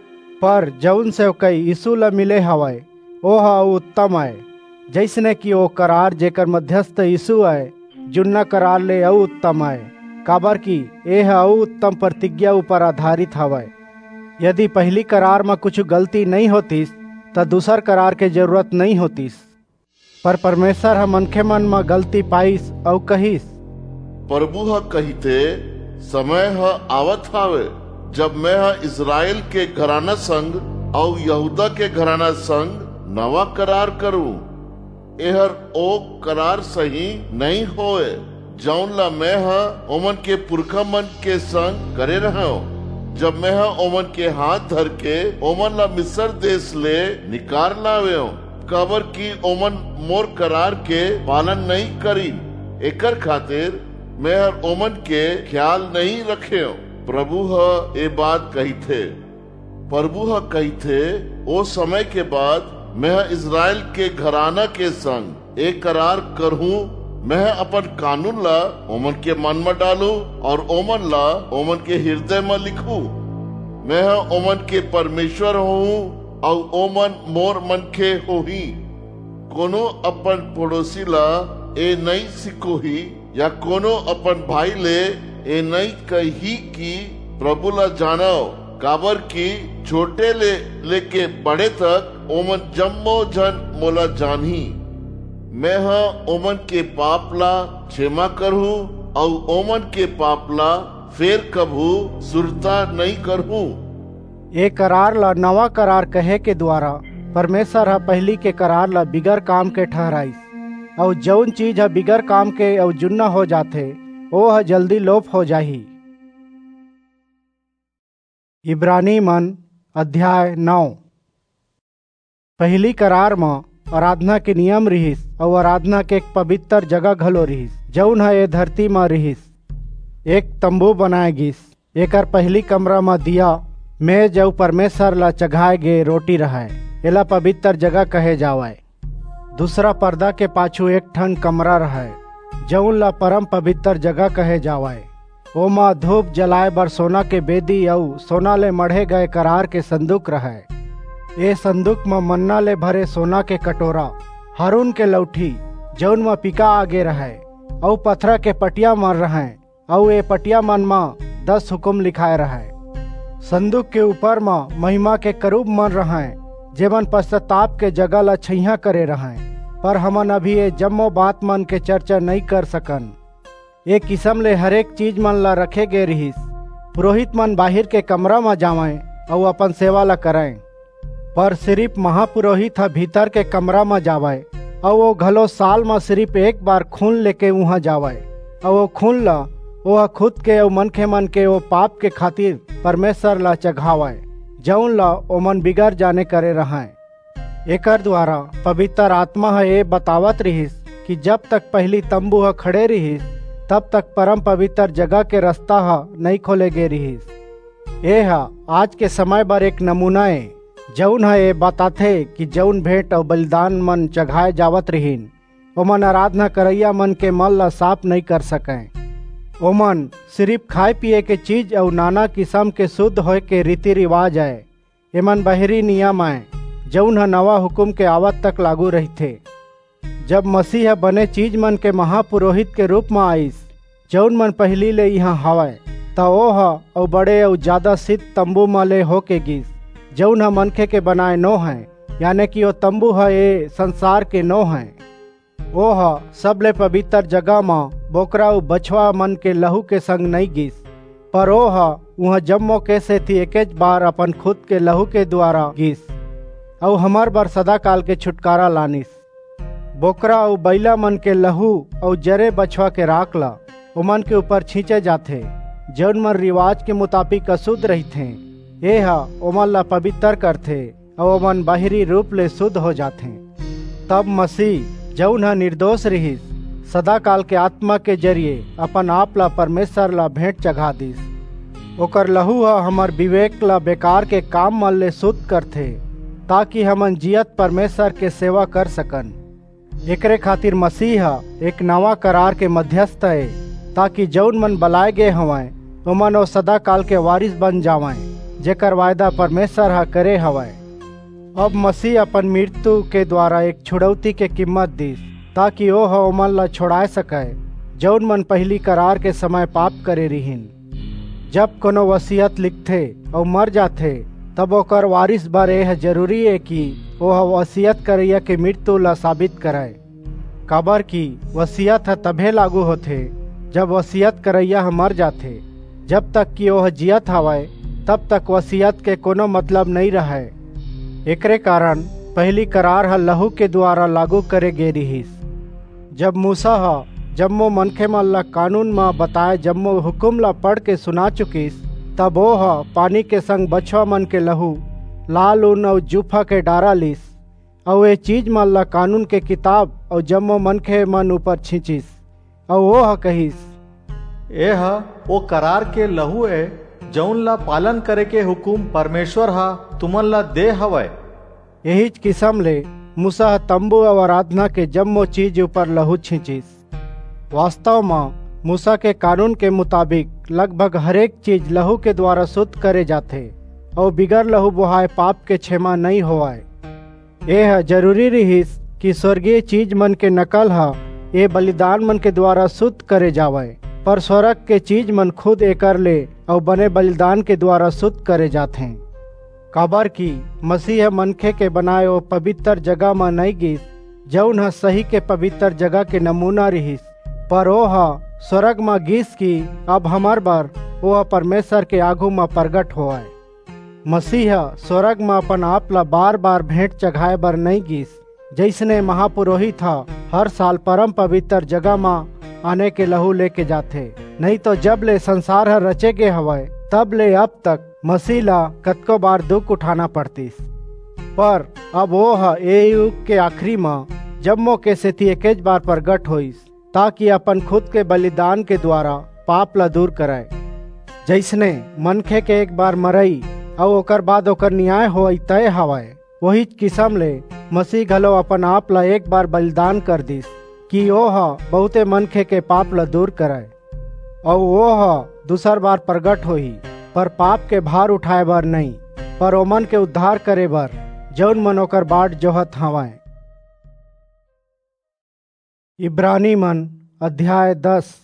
पर जौन से कई यीशु ला मिले हवाए, ओ हा उत्तम है, जैसने कि वो करार जेकर मध्यस्थ यीशु है, जुन्ना करार ले अउ उत्तम है, काबर कि यह अउ उत्तम प्रतिज्ञा ऊपर आधारित हवाए। यदि पहली करार में कुछ गलती नहीं होतीस, तो दूसर करार के जरूरत नहीं होतीस। पर परमेश्वर हा मनखे मन में गलती पाइस और कहिस, प्रभु हा कहिते समय हा आवत हावे, जब मैं हा इज़राइल के घराना संग और यहूदा के घराना संग नवा करार करूं। एहर ओ करार सही नहीं होए, जौन ला मैं हा ओमन के पुरखा मन के संग करे रहा, जब मैं हा ओमन के हाथ धर के ओमन ला मिस्र देश ले निकार लावे। काबर की ओमन मोर करार के पालन नहीं करी, एकर खातिर मैं हर ओमन के ख्याल नहीं रखे। प्रभु हा ए बात कही थे। प्रभु हा कही थे, ओ समय के बाद मैं इज़राइल के घराना के संग एक करार करहूं, मैं अपन कानून ला ओमन के मन में डालूं और ओमन ला ओमन के हृदय में लिखूं। मैं ओमन के परमेश्वर हूँ और ओमन मोर मनखे होही। कोनो अपन पड़ोसी ला ए नहीं सिकोही, या कोनो अपन भाई ले ए नहीं कही कि प्रभु ला जानो, काबर की छोटे ले लेके बड़े तक ओमन जम्मो जन मोला जानही। मैं हा ओमन के पाप ला क्षमा करहूं और ओमन के पाप ला फिर कभू सुरता नहीं करहूं। ये करार ला नवा करार कहे के द्वारा परमेश्वर हा पहली के करार ला बिगर काम के ठहराइस, और जौन चीज हा बिगर काम के और जुन्ना हो जाथे, वो हा जल्दी लोप हो जाही। इब्रानी मन अध्याय नौ। पहली करार में आराधना के नियम रहिस और आराधना के एक पवित्र जगह घलो रहिस, जौन है ये धरती में रहिस। एक तंबू बनाए गिस एकर पहली कमरा में दिया मेज और परमेश्वर ला चघाए गे रोटी रहे, एला पवित्र जगह कहे जावे। दूसरा पर्दा के पाछू एक ठन कमरा रहे, जौन ला परम पवित्र जगह कहे जावे। ओमा धूप जलाए बर सोना के बेदी और सोना ले मढ़े गए करार के संदूक रहे। ए संदूक में मन्ना ले भरे सोना के कटोरा, हारून के लौठी जौन में पिका आगे रहे, और पथरा के पटिया मर रहे, और ए पटिया मन में दस हुकुम लिखाए रहे। संदूक के ऊपर में महिमा के करूब मन रहे, जेमन पश्चाताप के जगह ला छैया करे रहे, पर हमन अभी ये जम्मो बात मन के चर्चा नहीं कर सकन। एक किस्म ले हरेक चीज मन ला रखे गे रहिस। पुरोहित मन बाहिर के कमरा में जावें और अपन सेवा ला करें, पर सिर्फ महापुरोहित ह भीतर के कमरा में जावे, और वो घलो साल में सिर्फ एक बार खून लेके वहाँ जावे, और वो खून ला वो खुद के और मनखे मन के वो पाप के खातिर परमेश्वर ला चघावे, जौन ला ओमन बिगड़ जाने करे रहें। एकर द्वारा पवित्र आत्मा है ये बतावत रहिस कि जब तक पहली तंबू ह खड़े रहिस, तब तक परम पवित्र जगह के रास्ता ह नहीं खोले गे रहिस। ए हा आज के समय बर एक नमूना है, जौन है ये बताथे कि जौन भेंट और बलिदान मन चघाए जावत रहीन, ओमन आराधना करैया मन के मन ला साफ नहीं कर सकें। ओमन सिर्फ खाए पिए के चीज और नाना किस्म के शुद्ध होए के रीति रिवाज है। एमन बहरी नियम है, जौन ह नवा हुकुम के आवत तक लागू रहते। जब मसीह बने चीज मन के महापुरोहित के रूप में आइस, जौन मन पहली ले यहाँ हवय, त ओ ह और बड़े और ज्यादा सिद्ध तंबू में ले होके गिस, जौन ह मनखे के बनाए नो है, यानी कि वो तंबू है ये संसार के नो है। ओ ह सबले पवित्र जगह में बोकरा और बछवा मन के लहू के संग नहीं गिस, पर ओ ह वहाँ जम्मो कैसे थी एक बार अपन खुद के लहू के द्वारा गिस, और हमार बर सदा काल के छुटकारा लानिस। बोकरा और बैला मन के लहू और जरे बछवा के राख ला ओमन के ऊपर छींचे जाते, जौन मन रिवाज के मुताबिक अशुद्ध रहते। ए हा ओमन ला पवित्र करथे और ओमन बाहरी रूप ले शुद्ध हो जाते। तब मसीह जौन हा निर्दोष रहिस, सदा काल के आत्मा के जरिए अपन आप ला परमेश्वर ला भेंट चढ़ा दिस। ओकर लहू हा हमर विवेक ला बेकार के काम मन ले शुद्ध करथे, ताकि हमन जियत परमेश्वर के सेवा कर सकन। एकरे खातिर मसीह एक नवा करार के मध्यस्थ है, ताकि जौन मन बलाए गे हवय ओमन ओ सदा काल के वारिस बन जावें, जेकर वायदा परमेश्वर हा करे हवय। अब मसीह अपन मृत्यु के द्वारा एक छुड़ौती के कीमत दिस, ताकि ओ ह ओमन ला छोड़ाए सके, जौन मन पहली करार के समय पाप करे रहीन। जब कोनो वसीयत लिखथे और मर जाथे, तब ओकर वारिस बर यह जरूरी है कि वह वसीयत करैया के मृत्यु ला साबित करे। काबर की वसीयत है तभे लागू होथे जब वसीयत करैया ह मर जाथे। जब तक कि वह जियत हवय, तब तक वसीयत के कोनो मतलब नहीं रहे। एकरे कारण पहली करार ह लहू के द्वारा लागू करे गे रहिस। जब मूसा ह जम्मो मनखे मन ला कानून में बताए जम्मो हुकुम ला पढ़ के सुना चुकिस, तब वो ह पानी के संग बछवा मन के लहू, लाल ऊन और जूफा के डारा लिस, और ये चीज मन ला कानून के किताब और जम्मो मनखे मन ऊपर छींचिस, और वो ह कहिस, ए ह वो करार के लहू है जौन ला पालन करे के हुकुम परमेश्वर हा तुमन ला दे हवय। यही किस्म ले मूसा तंबू और आराधना के जम्मो चीज ऊपर लहू छींचिस। वास्तव में मूसा के कानून के मुताबिक लगभग हरेक चीज लहू के द्वारा शुद्ध करे जाते, और बिगर लहू बहाए पाप के क्षमा नहीं होवाए। यह जरूरी रहिस कि स्वर्गीय चीज मन के नकल हा ये बलिदान मन के द्वारा शुद्ध करे जावे, पर स्वर्ग के चीज मन खुद एकर ले और बने बलिदान के द्वारा शुद्ध करे जाते। काबर की मसीह मनखे के बनाए वो पवित्र जगह में नहीं गिस, जौन हा सही के पवित्र जगह के नमूना रहिस, पर वो हा स्वर्ग में गिस की अब हमार बार वो परमेश्वर के आगू में प्रगट होए। मसीह स्वर्ग में अपन आप ला बार बार भेंट चढ़ाए बर नहीं गिस, जैसने महापुरोहित हा हर साल परम पवित्र जगह में आने के लहू लेके जाते। नहीं तो जब ले संसार हर रचे गे हवय, तब ले अब तक मसीह ला कतको बार दुख उठाना पड़तीस। पर अब वो हा ए युग के आखिरी में जम्मो के सेती एकेज बार प्रगट होइस, ताकि अपन खुद के बलिदान के द्वारा पाप ला दूर कराए। जैसने मनखे के एक बार मरई और ओकर बाद ओकर न्याय होई तय हवय, वही किस्म ले मसीह घलो अपन आप ला एक बार बलिदान कर दिस कि ओह बहुते मनखे के पाप ला दूर करे, और ओह दूसर बार प्रगट होही, पर पाप के भार उठाए बर नहीं, पर ओमन के उद्धार करे बर जौन मन ओकर बाट जोहत हवय। इब्रानी मन अध्याय दस।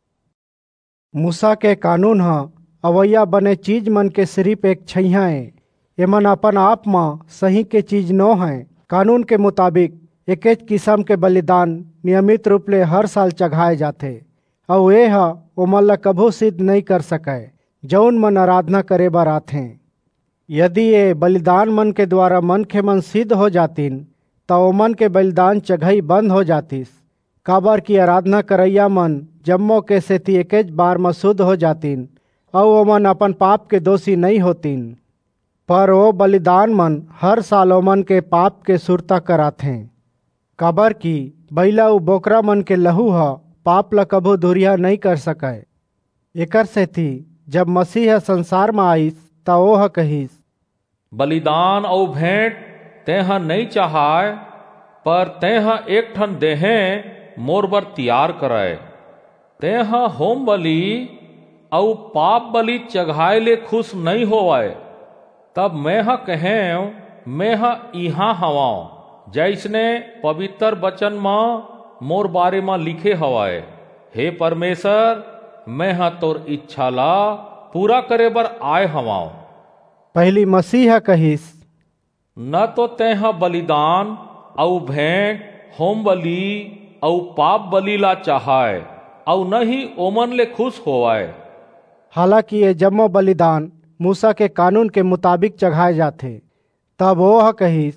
मूसा के कानून ह अवैया बने चीज मन के सिर्फ एक छैया है, एमन अपन आप में सही के चीज नो है। कानून के मुताबिक एक एक किस्म के बलिदान नियमित रूप ले हर साल चढ़ाए जाते, और ये ह ओमन ला कभू सिद्ध नहीं कर सके जौन मन आराधना करे बर आथे। यदि ये बलिदान मन के द्वारा मन के मन सिद्ध हो जातीन तो ओमन के बलिदान चढ़ाई बंद हो जातीस, काबर की आराधना करैया मन जम्मो के सेती एकेज बार में शुद्ध हो जातीन और ओमन अपन पाप के दोषी नहीं होतीन। पर वो बलिदान मन हर साल ओमन के पाप के सुरता कराथे, काबर की बैला उ बोकरा मन के लहू ह पाप ला कभू धुरिया नहीं कर सके। एकर सेती जब मसीह संसार में आईस त ओह कहिस, बलिदान और भेंट तेह नहीं चाहाय, पर तेह एक ठन देहे मोर बर तैयार करे। तेह होम बलि और पाप बलि चढ़ाए ले खुश नहीं होवाए। तब मैं कहें मैं इहाँ हवाऊं, जैसने पवित्र वचन में मोर बारे में लिखे हवाए। हे परमेश्वर, मैं तोर इच्छा ला पूरा करे बर आए हवाऊं। पहली मसीह कहिस, न तो तेह बलिदान और भेंट होम बलि और पाप बलि ला चाहाए, और न ही ओमन ले खुश होवाए। हालांकि ये जम्मो बलिदान मूसा के कानून के मुताबिक चढ़ाए जाते। तब वो कहिस,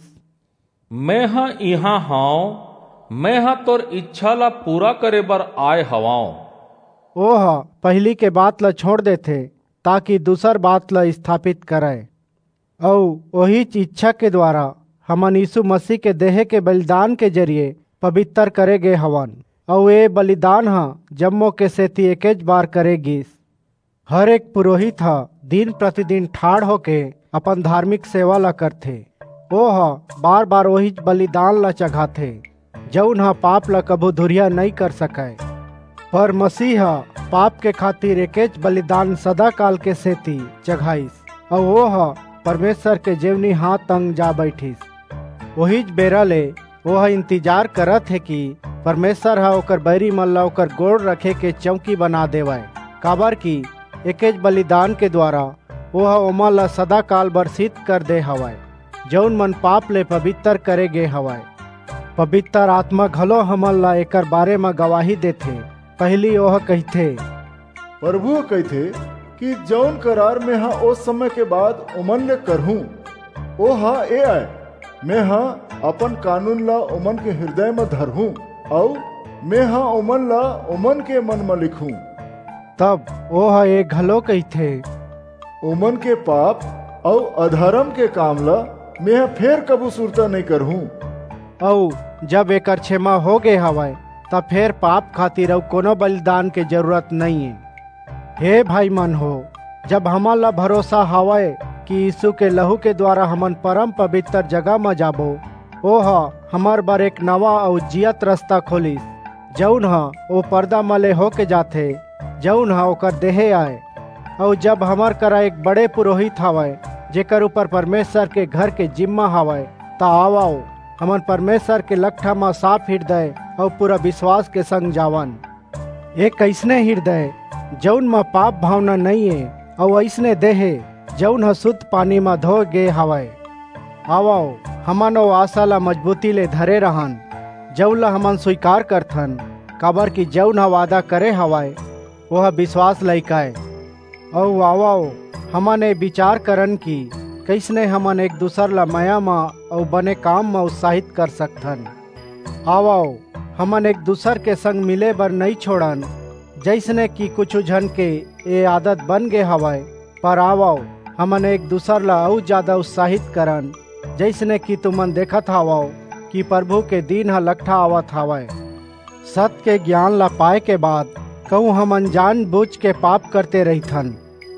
मैं यहाँ हाउ, मैं तोर इच्छा ला पूरा करे बर आए हवाऊं। ओह पहली के बात ला छोड़ देते ताकि दूसर बात ला स्थापित करे, और वही इच्छा के द्वारा हमन यीशु मसीह के देह के बलिदान के जरिए पवित्र करे गए हवन, और ये बलिदान हा जम्मो के सेती एकेज बार करेगिस। हर एक पुरोहित हा दिन प्रतिदिन ठाड़ होके अपन धार्मिक सेवा ला करथे। वो हा बार बार वही बलिदान ला चढ़ाथे जौन हा पाप ला कभू धुरिया नहीं कर सके। पर मसीह पाप के खातिर एकेज बलिदान सदा काल के सेती चढ़ाइस, और वो हा परमेश्वर के जेवनी हाथ तंग जा बैठिस। वही बेरा ले वो इंतजार करत है कि परमेश्वर हा ओकर बैरी मन ला ओकर गोड़ रखे के चौकी बना देवाए, काबर की एकेज बलिदान के द्वारा वह ओमा ला सदा काल बर सिद्ध कर दे हवाए, जौन मन पाप ले पवित्र करे गे हवाए। पवित्र आत्मा घलो हमन ला एकर बारे में गवाही देथे। पहली ओह कहथे, प्रभु कहथे कि जौन करार में हा उस समय के बाद उमन ले करहूं, ओ हा ए आए, मैं हा अपन कानून ला उमन के हृदय में धरहूं, और मैं हा उमन ला उमन के मन में लिखूं। तब ओह एक घलो कहथे, उमन के पाप और अधर्म के काम ला मैं फिर कबू सुरता नहीं करहूं। और जब एकर क्षमा हो गए हवाए तब फिर पाप खातिर और कोनो बलिदान के जरूरत नहीं है। हे भाई मन हो, जब हमन ला भरोसा हवाए कि यीशु के लहू के द्वारा हमन परम पवित्र जगह में जाबो, ओह हमार बर एक नवा और जियत रास्ता खोलिस, जौन हा ओ पर्दा मले होके जाथे, जौन हा ओकर देहे आए। और जब हमार करा एक बड़े पुरोहित हवाए जेकर ऊपर परमेश्वर के घर के जिम्मा हवाए, ता आओ हमन परमेश्वर के लट्ठा में साफ हृदय और पूरा विश्वास के संग जावन। एक ऐसने हृदय जौन में पाप भावना नहीं है, और ऐसने देहे जौन हा शुद्ध पानी में धो गे हवाए। आओ हमन ओ आशा ला मजबूती ले धरे रहन, जौन ला हमन स्वीकार करथन, काबर की जौन हा वादा करे हवाए वह विश्वास लइकाए। और आओ हमन ए विचार करन की कैसने हमन एक दूसर ला माया में और बने काम में उत्साहित कर सकथन। आओ हमन एक दूसर के संग मिले बर नहीं छोड़न, जैसने कि कुछ जन के ये आदत बन गए हवाए, पर आओ हमन एक दूसर ला और ज्यादा उत्साहित करन, जैसने कि तुमन देखत हवाओ कि प्रभु के दिन हा लट्ठा आवत हवाए। सत्य के ज्ञान ला पाए के बाद कहूँ हमन जान बूझ के पाप करते रहिथन,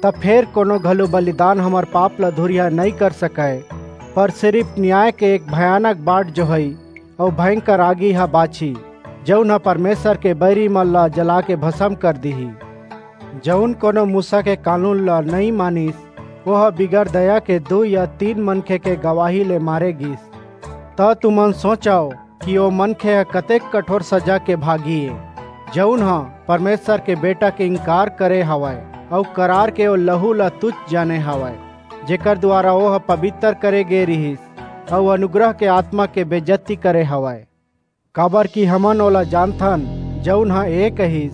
तब फिर कोनो घलो बलिदान हमार पाप ला धुरिया नहीं कर सके, पर सिर्फ न्याय के एक भयानक बाट जो है और भयंकर आगी हा बाछी जौन हा परमेश्वर के बैरी मन ला जला के भस्म कर दीही। जौन कोनो मूसा के कानून ला नहीं मानिस वह बिगर दया के दो या तीन मनखे के गवाही ले मारे गिस। त तुमन सोचाओ कि वो मनखे कतेक कठोर सजा के भागिए जौन हा परमेश्वर के बेटा के इनकार करे हवाए और करार के वो लहू ला तुच्छ जाने हवाए, जेकर द्वारा वह पवित्र करे गे रहिस और अनुग्रह के आत्मा के बेजती करे हवाए। काबर की हमन ओला जानथन जौन हा एक हिस।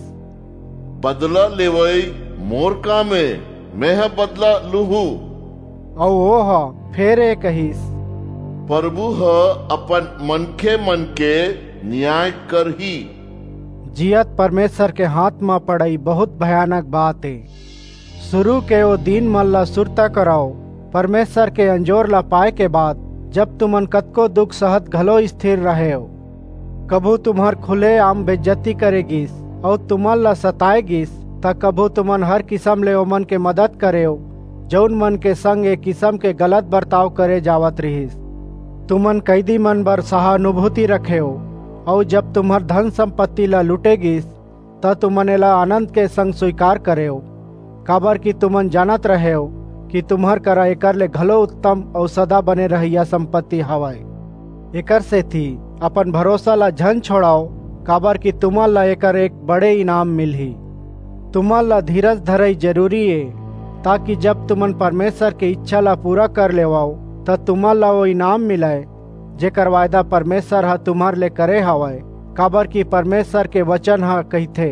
बदला लेवई मोर कामे, मैं है बदला लूहू। और वो हा फेर एक हिस। प्रभु ह अपन मनखे मन के न्याय कर ही। जियत परमेश्वर के हाथ में पड़ई बहुत भयानक बात है। शुरू के वो दिन मन ला सुरता कराओ परमेश्वर के अंजोर ला पाए के बाद जब तुमन कतको दुख सहत घलो स्थिर रहे हो। कभू तुम्हार खुले आम बेज्जती करेगिस और तुमन ला सताएगिस, त कभू तुमन हर किस्म ले ओमन के मदद करे हो जौन मन के संग एक किस्म के गलत बर्ताव करे जावत रहिस। तुमन कैदी मन बर सहानुभूति रखे हो और जब तुम्हार धन संपत्ति ला लुटेगिस त तुमन एला आनंद के संग स्वीकार करे हो, काबर की तुमन जानत रहे हो कि तुम्हार करा एकर ले घलो उत्तम और सदा बने रहिया संपत्ति हवाए। एकर से थी अपन भरोसा ला झन छोड़ाओ, काबर की तुमन ला एकर एक बड़े इनाम मिलही। तुमन ला धीरज धरई जरूरी है, ताकि जब तुमन परमेश्वर के इच्छा ला पूरा कर लेवाओ त तुमन ला वो इनाम मिलाए जेकर वायदा परमेश्वर हा तुम्हार ले करे हवाए। काबर की परमेश्वर के वचन हा कहथे,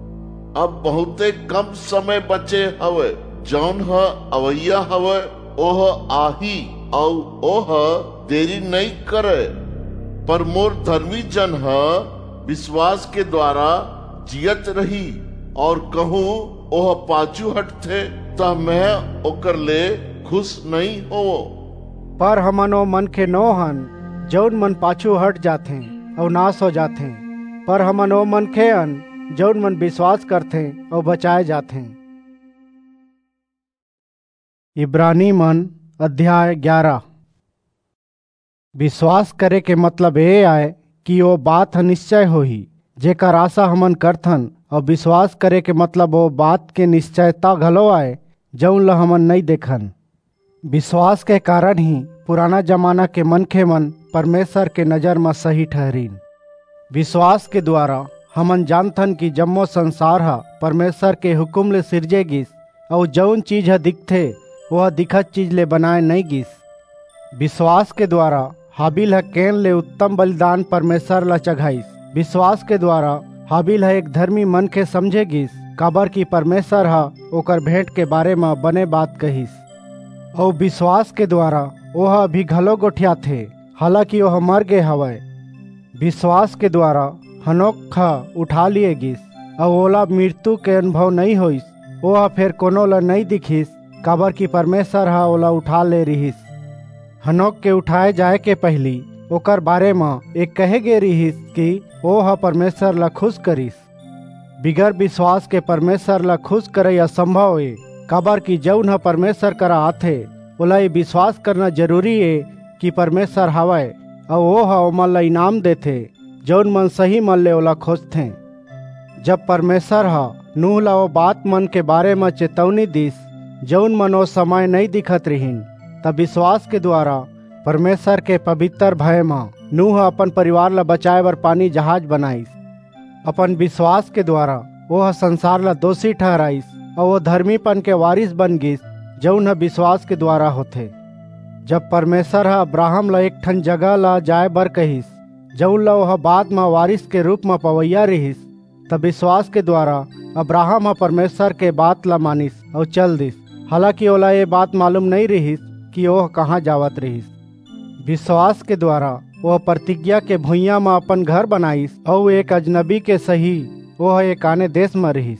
अब बहुते कम समय बचे हवे, जौन ह अवैया हवे ओह आही और ओह देरी नहीं करे। पर मोर धर्मी जन ह विश्वास के द्वारा जियत रही, और कहूँ ओह पाछू हटथे त मैं ओकर ले खुश नहीं होवो। पर हमन ओ मन के नो हन जौन मन पाछू हट जाथे और नाश हो जाथे, पर हमन ओ मन के हन जौन मन विश्वास करथे और बचाए जाथे। इब्रानी मन अध्याय ग्यारह। विश्वास करे के मतलब ये आए कि वो बात निश्चय होही जेकर आशा हमन करथन, और विश्वास करे के मतलब वो बात के निश्चयता घलो आए जौन ला हमन नहीं देखन। विश्वास के कारण ही पुराना जमाना के मनखे मन परमेश्वर के नजर में सही ठहरीन। विश्वास के द्वारा हमन जानथन कि जम्मो संसार हा परमेश्वर के हुकुम ले सिरजे गिस, और जौन चीज हा दिखथे वह दिखत चीज ले बनाए नहीं गिस। विश्वास के द्वारा हाबिल हा कैन ले उत्तम बलिदान परमेश्वर ला चघाइस। विश्वास के द्वारा हाबिल हा एक धर्मी मन के समझे गिस, काबर की परमेश्वर हा ओकर भेंट के बारे में बने बात कहिस। और विश्वास के द्वारा वह अभी घलो गोठिया थे, हालांकि वह मर गए हवय। विश्वास के द्वारा हनोक उठा लिए गिस, और ओला मृत्यु के अनुभव नहीं होइस। वह फिर कोनो ला नहीं दिखिस, काबर की परमेश्वर हा ओला उठा ले रहिस। हनोक के उठाए जाए के पहली ओकर बारे में एक कहे गे रहिस कि वो हा परमेश्वर ला खुश करिस। बिगर विश्वास के परमेश्वर ला खुश करे असंभव है, काबर की जौन हा परमेश्वर करा आथे ओला ये विश्वास करना जरूरी है कि परमेश्वर हवय, और वो हा ओमन ला इनाम देथे जौन मन सही मन ले ओला खोजथे। जब परमेश्वर हा नूह ला वो बात मन के बारे में चेतावनी दिस जौन मन वो समय नहीं दिखत रहीन, तब विश्वास के द्वारा परमेश्वर के पवित्र भय में नूह अपन परिवार ला बचाए बर पानी जहाज बनाइस। अपन विश्वास के द्वारा वह संसार ला दोषी ठहराइस, और वो धर्मीपन के वारिस बन गिस जौन विश्वास के द्वारा होथे। जब परमेश्वर हा अब्राहम ला एक ठन जगह ला जाए बर कहिस जौन ला वह बाद में वारिस के रूप में पवैया रहिस, तब विश्वास के द्वारा अब्राहम हा परमेश्वर के बात ला मानिस और चल दिस, हालांकि ओला ये बात मालूम नहीं रहिस कि वह कहाँ जावत रहिस। विश्वास के द्वारा वह प्रतिज्ञा के भुइयां में अपन घर बनाइस, और एक अजनबी के सही वह एक आने देश में रहिस।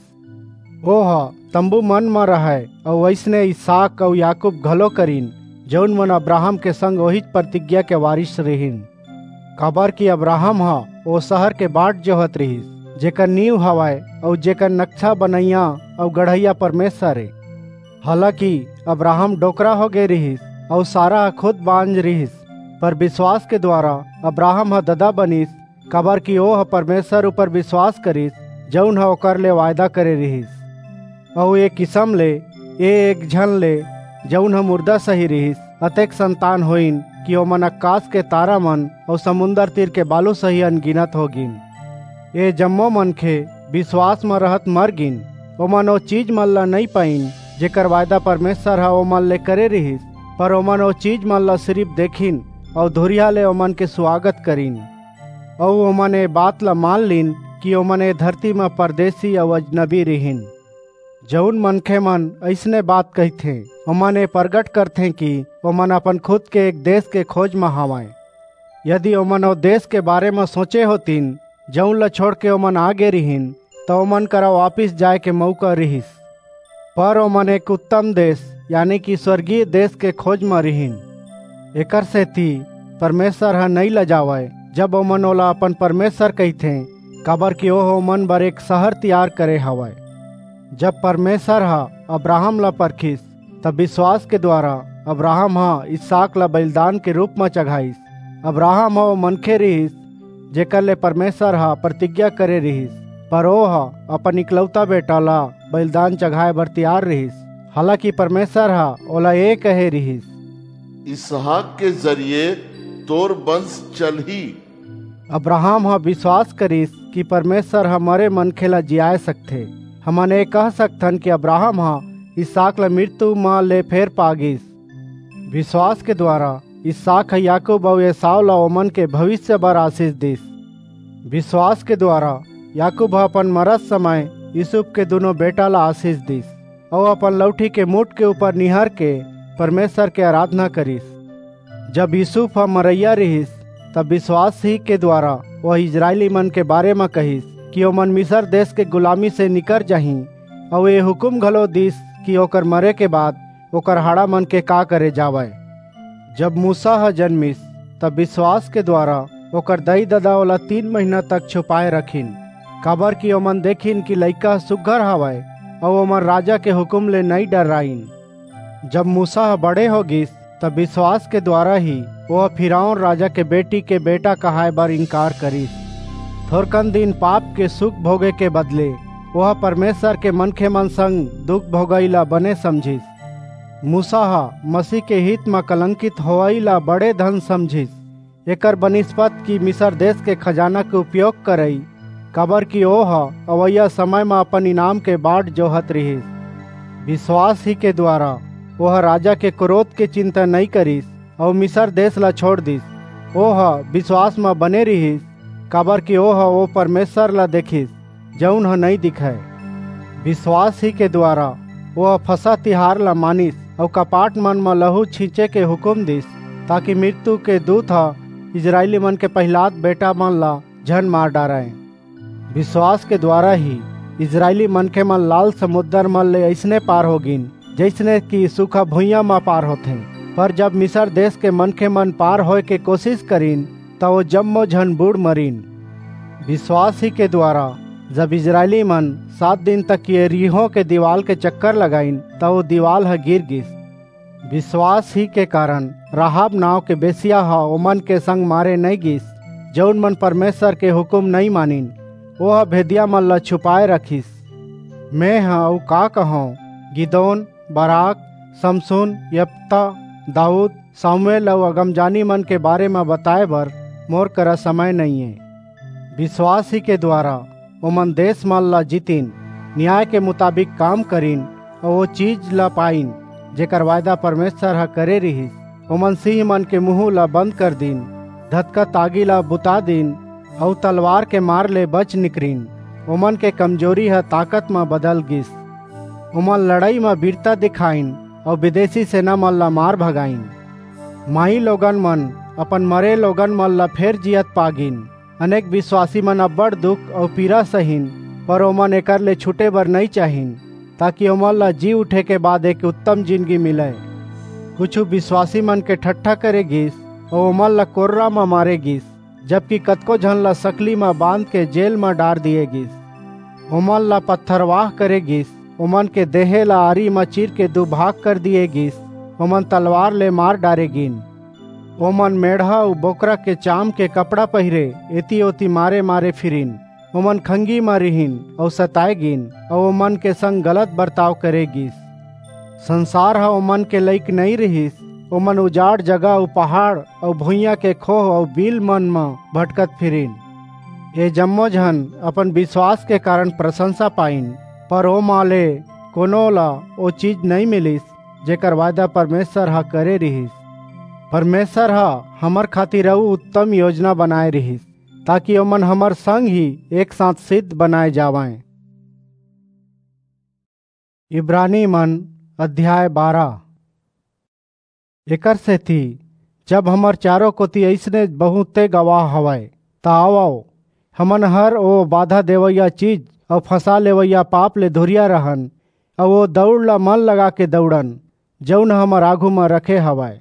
वह तंबू मन में रहे, और वैसने इसहाक और याकूब घलो करीन जौन मन अब्राहम के संग वही प्रतिज्ञा के वारिस रहीन। काबर की अब्राहम हा वो शहर के बाट जोहत रहिस जेकर नींव हवाए, और जेकर नक्शा बनैया और गढ़ैया परमेश्वर है। हालांकि अब्राहम डोकरा हो गए रहिस और सारा खुद बांझ रहिस, पर विश्वास के द्वारा अब्राहम ह ददा बनिस, कबर की ओह परमेश्वर ऊपर विश्वास करिस जौन ह ओकर ले वायदा करे रहिस। और एक किस्म ले ए एक झन ले जौन ह मुर्दा सही रहिस अतेक संतान होइन कि ओमन आकाश के तारा मन और समुंदर तीर के बालू सही अनगिनत होगिन। ए जम्मो मनखे विश्वास में रहत मर गिन, ओमन ओ चीज मन ला नहीं पाइन जेकर वायदा परमेश्वर ह ओमन ले करे रहिस, पर ओमन ओ चीज मन ला सिर्फ देखिन और धुरिया ले ओमन के स्वागत करीन। और ओमन ए बात ला मान लीन कि ओमन ए धरती में परदेसी और अजनबी रहिन। जौन मनखे मन ऐसने बात कहथे ओमन ए प्रगट करथे कि ओमन अपन खुद के एक देश के खोज में हवाएं। यदि ओमन ओ देश के बारे में सोचे होतिन जौन ला छोड़ के ओमन आगे रहिन तो ओमन करा वापिस जाए के मौका रहिस, पर ओमन एक उत्तम देश यानी कि स्वर्गीय देश के खोज में रहिन। एकर सेती परमेश्वर ह नहीं लजावे जब ओमन ओला अपन परमेश्वर कहथे, काबर कि ओह ओमन बर एक शहर तैयार करे हवय। जब परमेश्वर ह अब्राहम ला परखिस तब विश्वास के द्वारा अब्राहम ह इसहाक ला बलिदान के रूप में चढ़ाइस। अब्राहम ह मनखे रहिस जेकर ले परमेश्वर ह प्रतिज्ञा करे रहिस, पर ओ ह अपन इकलौता बेटा ला बलिदान चढ़ाए बर तैयार रहिस। हालांकि परमेश्वर ह ओला ए कहे रहिस, इसहाक के जरिए तोर वंश चलही। अब्राहम ह विश्वास करिस कि परमेश्वर ह मरे मनखे ला जियाए सकथे। हमन ये कह सकथन कि अब्राहम ह इसहाक ला मृत्यु मां ले फेर पागिस। विश्वास के द्वारा इसहाक ह याकूब और एसाव ला ओमन के भविष्य बर आशीष दिस। विश्वास के द्वारा याकूब अपन मरत समय यूसुफ के दोनों बेटा ला आशीष दिस और अपन लौठी के मुठ के ऊपर निहर के परमेश्वर के आराधना करिस। जब यूसुफ ह मरैया रहिस तब विश्वास ही के द्वारा वह इजरायली मन के बारे में कहिस कि ओमन मिस्र देश के गुलामी से निकर जाही, और ये हुकुम घलो दिस कि ओकर मरे के बाद ओकर हाड़ा मन के का करे जावे। जब मूसा ह जन्मिस तब विश्वास के द्वारा ओकर दई ददा ओला तीन महीना तक छुपाए रखिन, काबर कि ओमन देखिन कि लइका सुघर हवय और ओमन राजा के हुकुम ले नहीं डराइन। जब मूसा ह बड़े हो गिस तब विश्वास के द्वारा ही वह फिरौन राजा के बेटी के बेटा कहाए बर इनकार करिस। थोरकन दिन पाप के सुख भोगे के बदले वह परमेश्वर के मनखे मन संग दुख भोगईला बने समझिस। मूसा ह मसीह के हित में कलंकित होइला बड़े धन समझिस, एकर बनिस्पत की मिस्र देश के खजाना के उपयोग करई, काबर कि ओह अवैया समय में अपन इनाम के बाट जोहत रहिस। विश्वास ही के द्वारा वह राजा के क्रोध के चिंता नहीं करिस और मिस्र देश ला छोड़ दिस। ओह विश्वास में बने रहिस, काबर कि ओह वो परमेश्वर ला देखिस जौन ह नहीं दिखाए। विश्वास ही के द्वारा वह फसा तिहार ला मानिस और कपाट मन में लहू छींचे के हुकुम दिस, ताकि मृत्यु के दूत ह इजरायली मन के पहलाद बेटा मन ला झन मार डारें। विश्वास के द्वारा ही इजरायली मन के मन लाल समुद्र मन ले ऐसने पार होगिन जैसने कि सूखा भुइयां में पार होथे। पर जब मिस्र देश के मन के मन पार होए के कोशिश करीन तो वो जम्मो झन बूढ़ मरीन। विश्वास ही के द्वारा जब इजरायली मन सात दिन तक यरीहो के दीवाल के चक्कर लगाइन तो वो दीवाल ह गिर गिस। विश्वास ही के कारण राहाब नाव के बेसिया ह ओमन के संग मारे नहीं गिस, जौन मन परमेश्वर के हुकुम नहीं मानिन वह भेदिया मन ला छुपाए रखिस। मैं हाँ का कहूँ, गिदोन, बराक, समसून, यप्ता, दाऊद, सामुएल और अगमजानी मन के बारे में बताए बर मोर करा समय नहीं है। विश्वास ही के द्वारा ओमन देश मन ला जीतिन, न्याय के मुताबिक काम करीन और वो चीज ला पाइन जेकर वायदा परमेश्वर ह करे रहिस। ओमन सिंह मन के मुंह ला बंद कर दिन, धतका तागी ला बुता दिन और तलवार के मार ले बच निकरीन। ओमन के कमजोरी है ताकत में बदल गिस। ओमन लड़ाई में वीरता दिखाइन और विदेशी सेना मन ला मार भगाइन। माई लोगन मन अपन मरे लोगन मन ला फेर जियत पागिन। अनेक विश्वासी मन अब्बड़ दुख और पीड़ा सहिन, पर ओमन एकर ले छूटे बर नहीं चाहिन, ताकि ओमन ला जी उठे के बाद एक उत्तम जिंदगी मिले। कुछ विश्वासी मन के ठट्ठा करे गिस और ओमन ला कोर्रा में मारे गिस, जबकि कतको झन ला सकली में बांध के जेल में डार दिए गिस। ओमन ला पत्थरवाह करे गिस ओमन के देहे ला आरी म चीर के दो भाग कर दिए गिस। ओमन तलवार ले मार डारे गिन। ओमन मेढ़ा उ बोकरा के चाम के कपड़ा पहिरे एती ओती मारे मारे फिरिन। ओमन खंगी मारिहिन और सताए गिन और ओमन के संग गलत बर्ताव करे गिस। संसार हा ओमन के लइक नहीं रहिस। ओमन उजाड़ जगह उ पहाड़ और भुइया के खोह और बिल मन म भटकत फिरिन। ए जम्मो झन अपन विश्वास के कारण प्रशंसा पाइन, पर ओ माले कोनो ला ओ चीज नहीं मिलिस जेकर वादा परमेश्वर हा करे रहिस। परमेश्वर हा हमर खातिर अउ उत्तम योजना बनाए रहिस ताकि ओमन हमर संग ही एक साथ सिद्ध बनाए जावाएं। इब्रानी मन अध्याय बारह। एकर से थी जब हमर चारों कोती ऐसने बहुते गवाह हवाए ता आओ हमन हर ओ बाधा देवैया चीज और फंसा लेवैया पाप ले धुरिया रहन और वो दौड़ ला मन लगा के दौड़न जौन हमर आगू में रखे हवाए।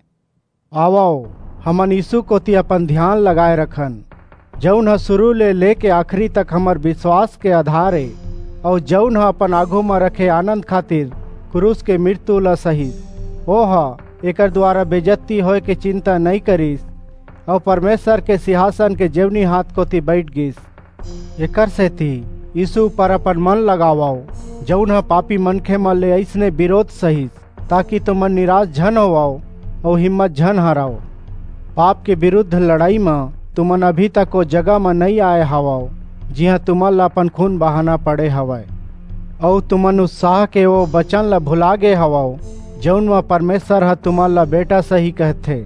आवो हमन यीशु कोती अपन ध्यान लगाए रखन जौन ह शुरू ले लेके आखिरी तक हमर विश्वास के आधार है और जौन ह अपन आगू में रखे आनंद खातिर क्रूस के मृत्यु ला सही। ओह एकर द्वारा बेजत्ती होए के चिंता नहीं करीस और परमेश्वर के सिंहासन के जेवनी हाथ कोती बैठ गिस। एकर से थी यीशु पर अपन मन लगावाओ जौन ह पापी मनखे मन ले ऐसने विरोध सही ताकि तुमन निराश झन होवाओ और हिम्मत झन हराओ। पाप के विरुद्ध लड़ाई में तुमन अभी तक वो जगह में नहीं आए हवाओ जिहाँ तुमन ला अपन खून बहाना पड़े हवाए और तुमन उत्साह के वो वचन ला भुला गे हवाओ जौन में परमेश्वर हा तुमन ला बेटा सही कहथे।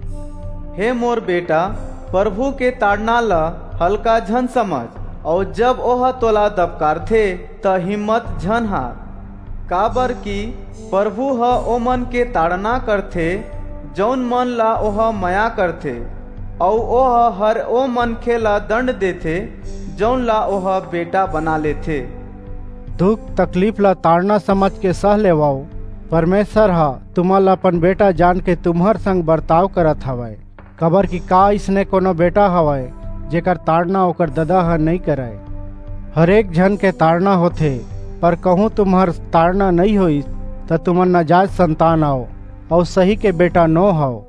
हे मोर बेटा, प्रभु के ताड़ना ला हल्का झन समझ और जब ओह तोला दबकार थे त हिम्मत झन हार। काबर की प्रभु ह ओ मन के ताड़ना करथे जौन मन ला ओह माया करथे और ओह हर ओ मनखे ला दंड देथे जौन ला ओह बेटा बना लेथे। दुख तकलीफ ला ताड़ना समझ के सह लेवाओ। परमेश्वर हा तुमन ला अपन बेटा जान के तुम्हर संग बर्ताव करत हवाए। कबर की का इसने कोनो बेटा हवाए जेकर ताड़ना ओकर ददा हा नहीं कराए। हरेक झन के ताड़ना होथे, पर कहूँ तुम्हार ताड़ना नहीं होई त तुमन नाजायज संतान आओ और सही के बेटा नो हो।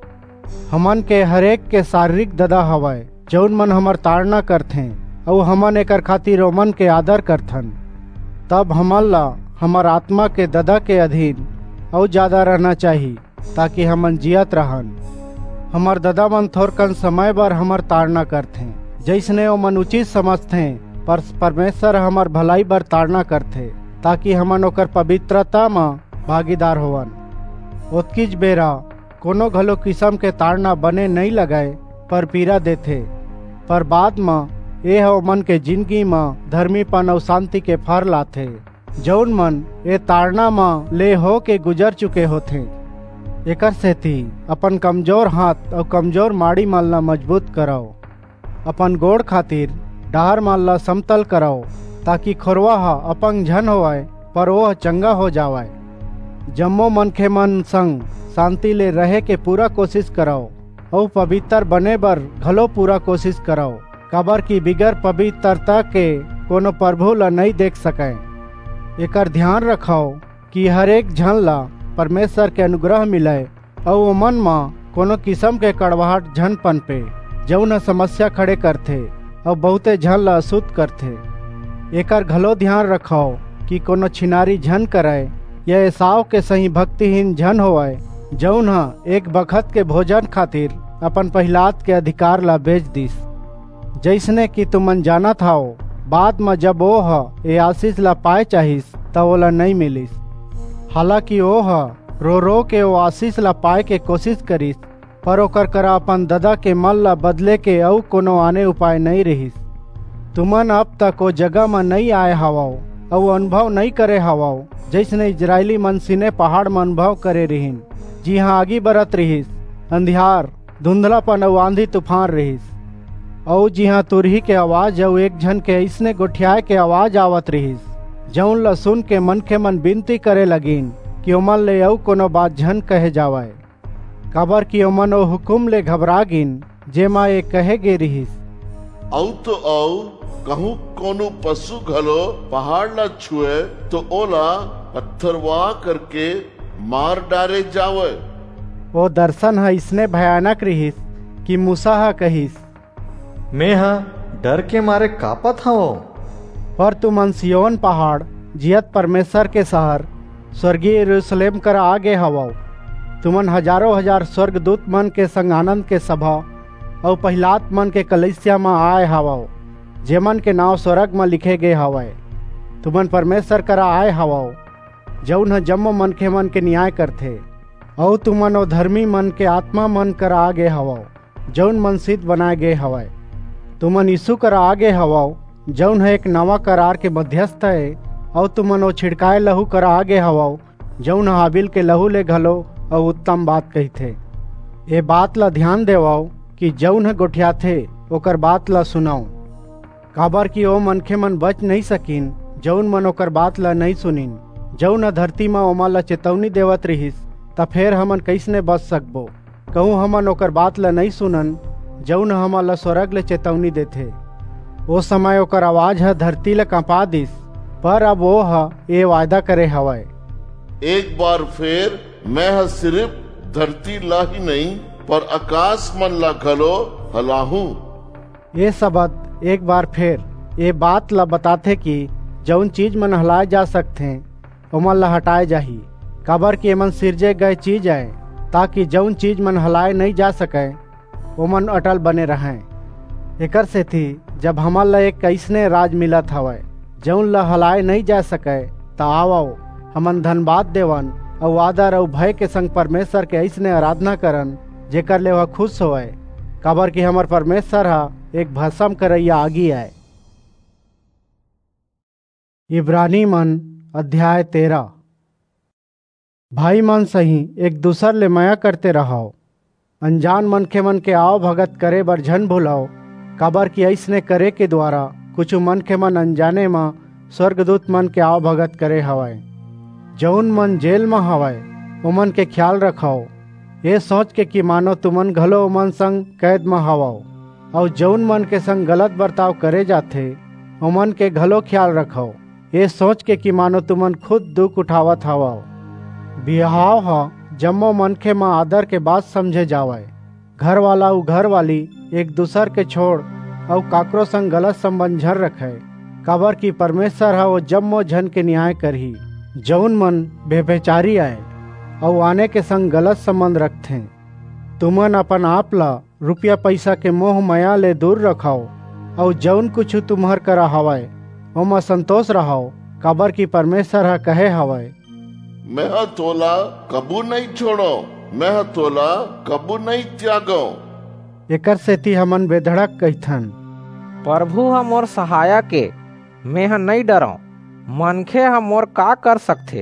हमन के हरेक के शारीरिक ददा हवाए जौन मन हमर ताड़ना करथे और हमन एकर खातिर ओमन के आदर करथन। तब हमन ला हमर आत्मा के ददा के अधीन और ज्यादा रहना चाहिए ताकि हमन जियत रहन। हमर ददा मन थोरकन समय बर हमर ताड़ना करथे जैसने ओमन उचित समझथे, पर परमेश्वर हमर भलाई बर ताड़ना करथे ताकि हमन ओकर पवित्रता में भागीदार होवन। ओतकीज बेरा कोनो घलो किस्म के ताड़ना बने नहीं लगाए पर पीरा देथे, पर बाद में ए ओमन के जिंदगी में धर्मीपन और शांति के फर लाथे जौन मन ए ताड़ना में ले हो के गुजर चुके होथे। एकर से थी अपन कमजोर हाथ और कमजोर माड़ी माल ला मजबूत कराओ। अपन गोड़ खातिर डाहर माल ला समतल कराओ ताकि खोरवा हा अपंग झन होवाए पर वह चंगा हो जावाए। जम्मो मनखे मन संग शांति ले रहे के पूरा कोशिश कराओ और पवित्र बने बर घलो पूरा कोशिश कराओ। काबर की बिगर पवित्रता के कोनो प्रभु ला नहीं देख सके। एकर ध्यान रखाओ कि हरेक झन ला परमेश्वर के अनुग्रह मिले और मन में कोनो किस्म के कड़वाहट झन पनपे जौन समस्या खड़े करथे और बहुते झन ला अशुद्ध करथे। एकर घलो ध्यान रखाओ कि कोनो छिनारी झन करे या एसाव के सही भक्तिहीन झन होवाए जौन हा एक बखत के भोजन खातिर अपन पहिलात के अधिकार ला बेच दिस। जैसने कि तुमन जानत हाओ बाद में जब वो ह ए आशीष ला पाए चाहिस त ओला नहीं मिलिस। हालांकि वो ह रो रो के वो आशीष ला पाए के कोशिश करिस, पर ओकर करा अपन ददा के मल ला बदले के और कोनो आने उपाय नहीं रहिस। तुमन अब तक वो जगह में नहीं आए हवाओ और अनुभव नहीं करे हवाओ जैसने इजरायली मन सीने पहाड़ में अनुभव करे रहीन, जी हाँ आगी बरत रहिस, अंधियार धुंधलापन और आंधी तूफान रहिस और जी हाँ तुरही के आवाज और एक झन के ऐसने गोठियाए के आवाज आवत रहिस जौन ला सुन के मन के मन विनती करे लगिन कि ओमन ले औ कोनो बात झन कहे जावाए। काबर की ओमन ओ हुकुम ले घबरा गिन जेमा ये कहे गे रहिस। औ तो औ कहूँ कोनो पशु घलो पहाड़ ला छुए तो ओला पत्थरवा करके मार डारे जावे। वो दर्शन है इसने भयानक रहीस कि मूसा हा कहिस, मैं हा डर के मारे कापत हूँ। पर तुमन सियोन पहाड़ जियत परमेश्वर के शहर स्वर्गीय यरूशलेम कर आगे हवो। तुमन हजारों हजार स्वर्गदूत मन के संग आनंद के सभा और पहिलात मन के कलिसिया में आए हवो, जेमन के नाव स्वर्ग में लिखे गए हवे। तुमन परमेश्वर करा आए हवो, जौन ह जम्मो मन के मन के न्याय करथे। और तुमन ओ धर्मी मन के आत्मा मन कर आगे हवो, जौन मन सिद्ध बनाए गए हवे। तुमन यीशु कर आगे हवो, जौन है एक नवा करार के मध्यस्थ है। और तुमन ओ छिड़काए लहू कर आगे हवो, जौन हाबिल के लहू ले घलो और उत्तम बात कही थे। ये बात ला ध्यान देवाओ कि जौन है गोठिया थे ओकर बात ला सुनाओ। काबर की ओ मनखे मन बच नहीं सकीन जौन मन ओकर बात ला नहीं सुनिन। जौन धरती में ओमा ला चेतवनी देवत रहीस त फिर हमन कैसने बच सकबो। कहूँ हमन ओकर बात ला नहीं सुनन जौन हमा ला स्वर्ग ले चेतवनी देथे। ओ समय ओकर आवाज है धरती ला कंपा दिस, पर अब वो है ये वायदा करे हवाए। एक बार फिर मैं हा सिर्फ धरती ला ही नहीं पर आकाश मन ला घलो हलाहूं। ये शब्द एक बार फिर ये बात ला बताते कि जौन चीज मन हलाए जा सकते ओमन ला हटाए जाही। काबर कि एमन सिरजे गए चीज है, ताकि जौन चीज मन हलाए नहीं जा सके ओमन अटल बने रहें। एकर से थी जब हमन ला एक कैसने राज मिलत हवे जौन ला हलाए नहीं जा सके, त आवो हमन धन्यवाद देवन और आदर और भय के संग परमेश्वर के ऐसने आराधना करन जेकर ले वह खुश होए। काबर कि हमर परमेश्वर हा एक भस्म करैया आगी है। इब्रानी मन अध्याय तेरह। भाई मन सही एक दूसर ले माया करते रहो, अनजान मन के मन के आओ भगत करे बर झन भुलाओ। काबर कि ऐसने करे के द्वारा कुछ मन के मन अनजाने में स्वर्गदूत मन के आओ भगत करे हवाए। जौन मन जेल में हवाए ओमन के ख्याल रखाओ, ये सोच के कि मानो तुमन घलो ओमन संग कैद में हवाओ। और जौन मन के संग गलत बर्ताव करे जाथे ओमन के घलो ख्याल रखाओ, ये सोच के कि मानो तुमन खुद दुख उठावत हवाओ। बिहाव हा जम्मो मन के माँ आदर के बात समझे जावे। घर वाला उ घर वाली एक दूसर के छोड़ और काकरो संग गलत संबंध झर रखे। काबर की परमेश्वर हा वो जम्मो झन के न्याय करही। जौन मन बेबेचारी आए और आने के संग गलत संबंध रखते। तुमन अपन आप ला रुपया पैसा के मोह माया ले दूर रखाओ और जौन कुछ तुम्हार करा हवाए ओमा संतोष रहो। काबर की परमेश्वर हा कहे हवाए, मैं हा तोला कबू नहीं छोड़ो, मैं हा तोला कबू नहीं त्यागो। एकर से ती हमन बेधड़क कहिथन, प्रभु हा मोर सहायक के, मैं हा नहीं डरो। मनखे हा मोर का कर सकथे।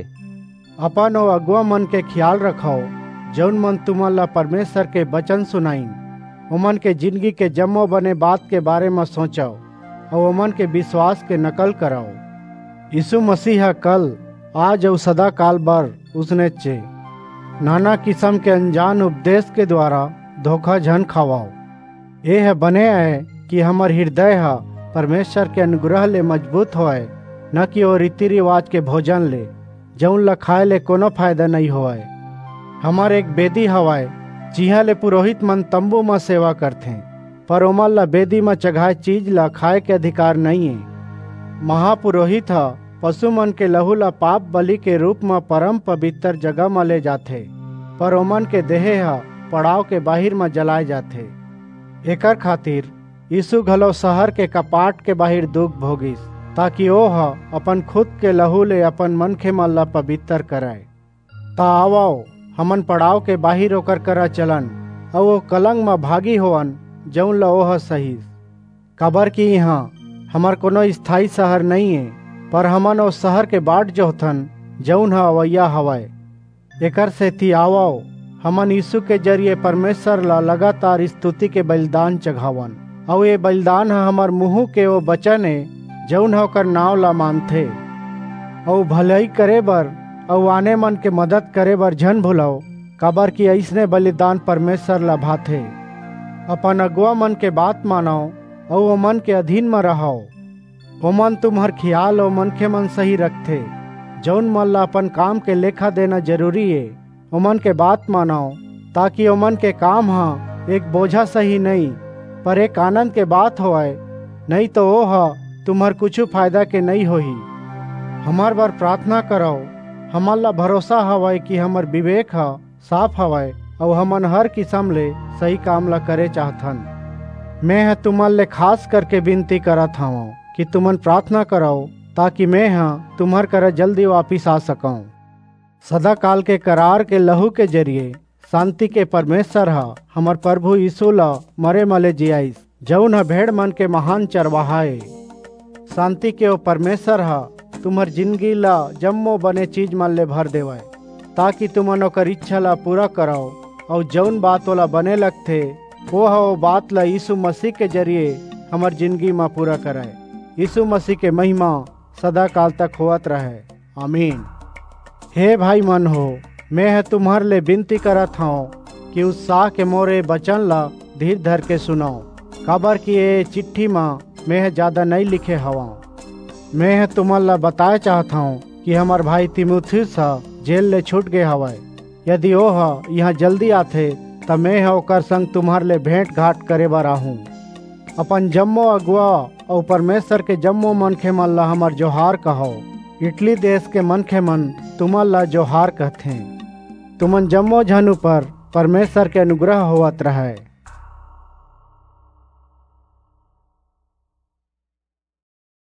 अपन ओ अगुआ मन के ख्याल रखाओ जौन मन तुमन ला परमेश्वर के वचन सुनाइन। ओमन के जिंदगी के जम्मो बने बात के बारे में सोचो और ओमन के विश्वास के नकल कराओ। यीशु मसीह कल आज और सदा काल बर उसने चे नाना किस्म के अनजान उपदेश के द्वारा धोखा झन खावाओ। ये है बने है कि हमार हृदय हा परमेश्वर के अनुग्रह ले मजबूत होए, न कि वो रीति रिवाज के भोजन ले जौन ला खाए ले कोनो फायदा नहीं होए। हमार एक बेदी हवाए जिहा ले पुरोहित मन तंबू में सेवा करथे, पर ओमन ला बेदी में चढ़ाए चीज ला खाए के अधिकार नहीं है। महापुरोहित हा पशु मन के लहू ला पाप बलि के रूप में परम पवित्र जगह में ले जाथे, पर ओमन के देहे हा पड़ाव के बाहिर में जलाए जाथे। एकर खातिर यीशु घलो शहर के कपाट के बाहिर दुख भोगिस, ताकि ओ हा अपन खुद के लहू ले अपन मन के मन ला पवित्र कराए। ता आवो हमन पड़ाव के बाहिर होकर करा चलन और वो कलंग में भागी होवन जौन ला ओह सही। काबर की यहाँ हमार कोनो स्थायी शहर नहीं है, पर हमन उस शहर के बाट जोहथन जौन हा अवैया हवाए। एकर से थी आवो हमन यीशु के जरिए परमेश्वर ला लगातार स्तुति के बलिदान चढ़ावन। और ये बलिदान हा हमार मुँह के वो वचन है जौन होकर नाव ला मानथे। और भलाई करे बर और आने मन के मदद करे बर झन भुलाओ। काबर की ऐसने बलिदान परमेश्वर ला भाथे। अपन अगुआ मन के बात मानो और वो मन के अधीन में रहो। ओमन तुम्हार ख्याल और मन के मन सही रखथे। जौन मन ला अपन काम के लेखा देना जरूरी है ओमन के बात मानो, ताकि ओमन के काम हा एक बोझा सही नहीं पर एक आनंद के बात होए, नहीं तो वो हा तुम्हार कुछ फायदा के नहीं होही। हमार बार प्रार्थना करो, हमार ला भरोसा हवाए कि हमार विवेक हा साफ हवाए और हमन हर किस्म ले सही काम ला करे चाहथन। मैं तुमन ले खास करके विनती करत हूँ कि तुमन प्रार्थना करो ताकि मैं हाँ तुम्हार कर जल्दी वापिस आ सकूं। सदा काल के करार के लहू के जरिए शांति के परमेश्वर हा हमार प्रभु यीशु ला मरे मले जियाइस, जौन हा भेड़ मन के महान चरवाहाए। शांति के वो परमेश्वर हा तुम्हार जिंदगी ला जम्मो बने चीज मन ले भर देवाए, ताकि तुमन ओकर इच्छा ला पूरा करो और जौन बात वाला बने लगथे वो हा वो बात ला यीशु मसीह के जरिए हमार जिंदगी में पूरा कराए। यीशु मसीह के महिमा सदा काल तक होत रहे, आमीन। हे भाई मन हो, मैं है तुम्हार ले विनती करत हूँ कि उत्साह के मोरे बचन ला धीर धर के सुनो, काबर कि ये चिट्ठी में मैं है ज्यादा नहीं लिखे हवा। मैं है तुम्हार ला बताए चाहता हूँ कि हमार भाई तीमुथियुस जेल ले छूट गए हवाए। यदि वो हा यहाँ जल्दी आथे तब मैं है ओकर संग तुम्हार ले भेंट घाट करे बर आहूँ। अपन जम्मो अगुआ और परमेश्वर के जम्मो मनखे मन ला हमार जोहार कहो। इटली देश के मनखे मन तुमन ला जोहार कहथे। तुमन जम्मो झनु पर परमेश्वर के अनुग्रह होवत रहे।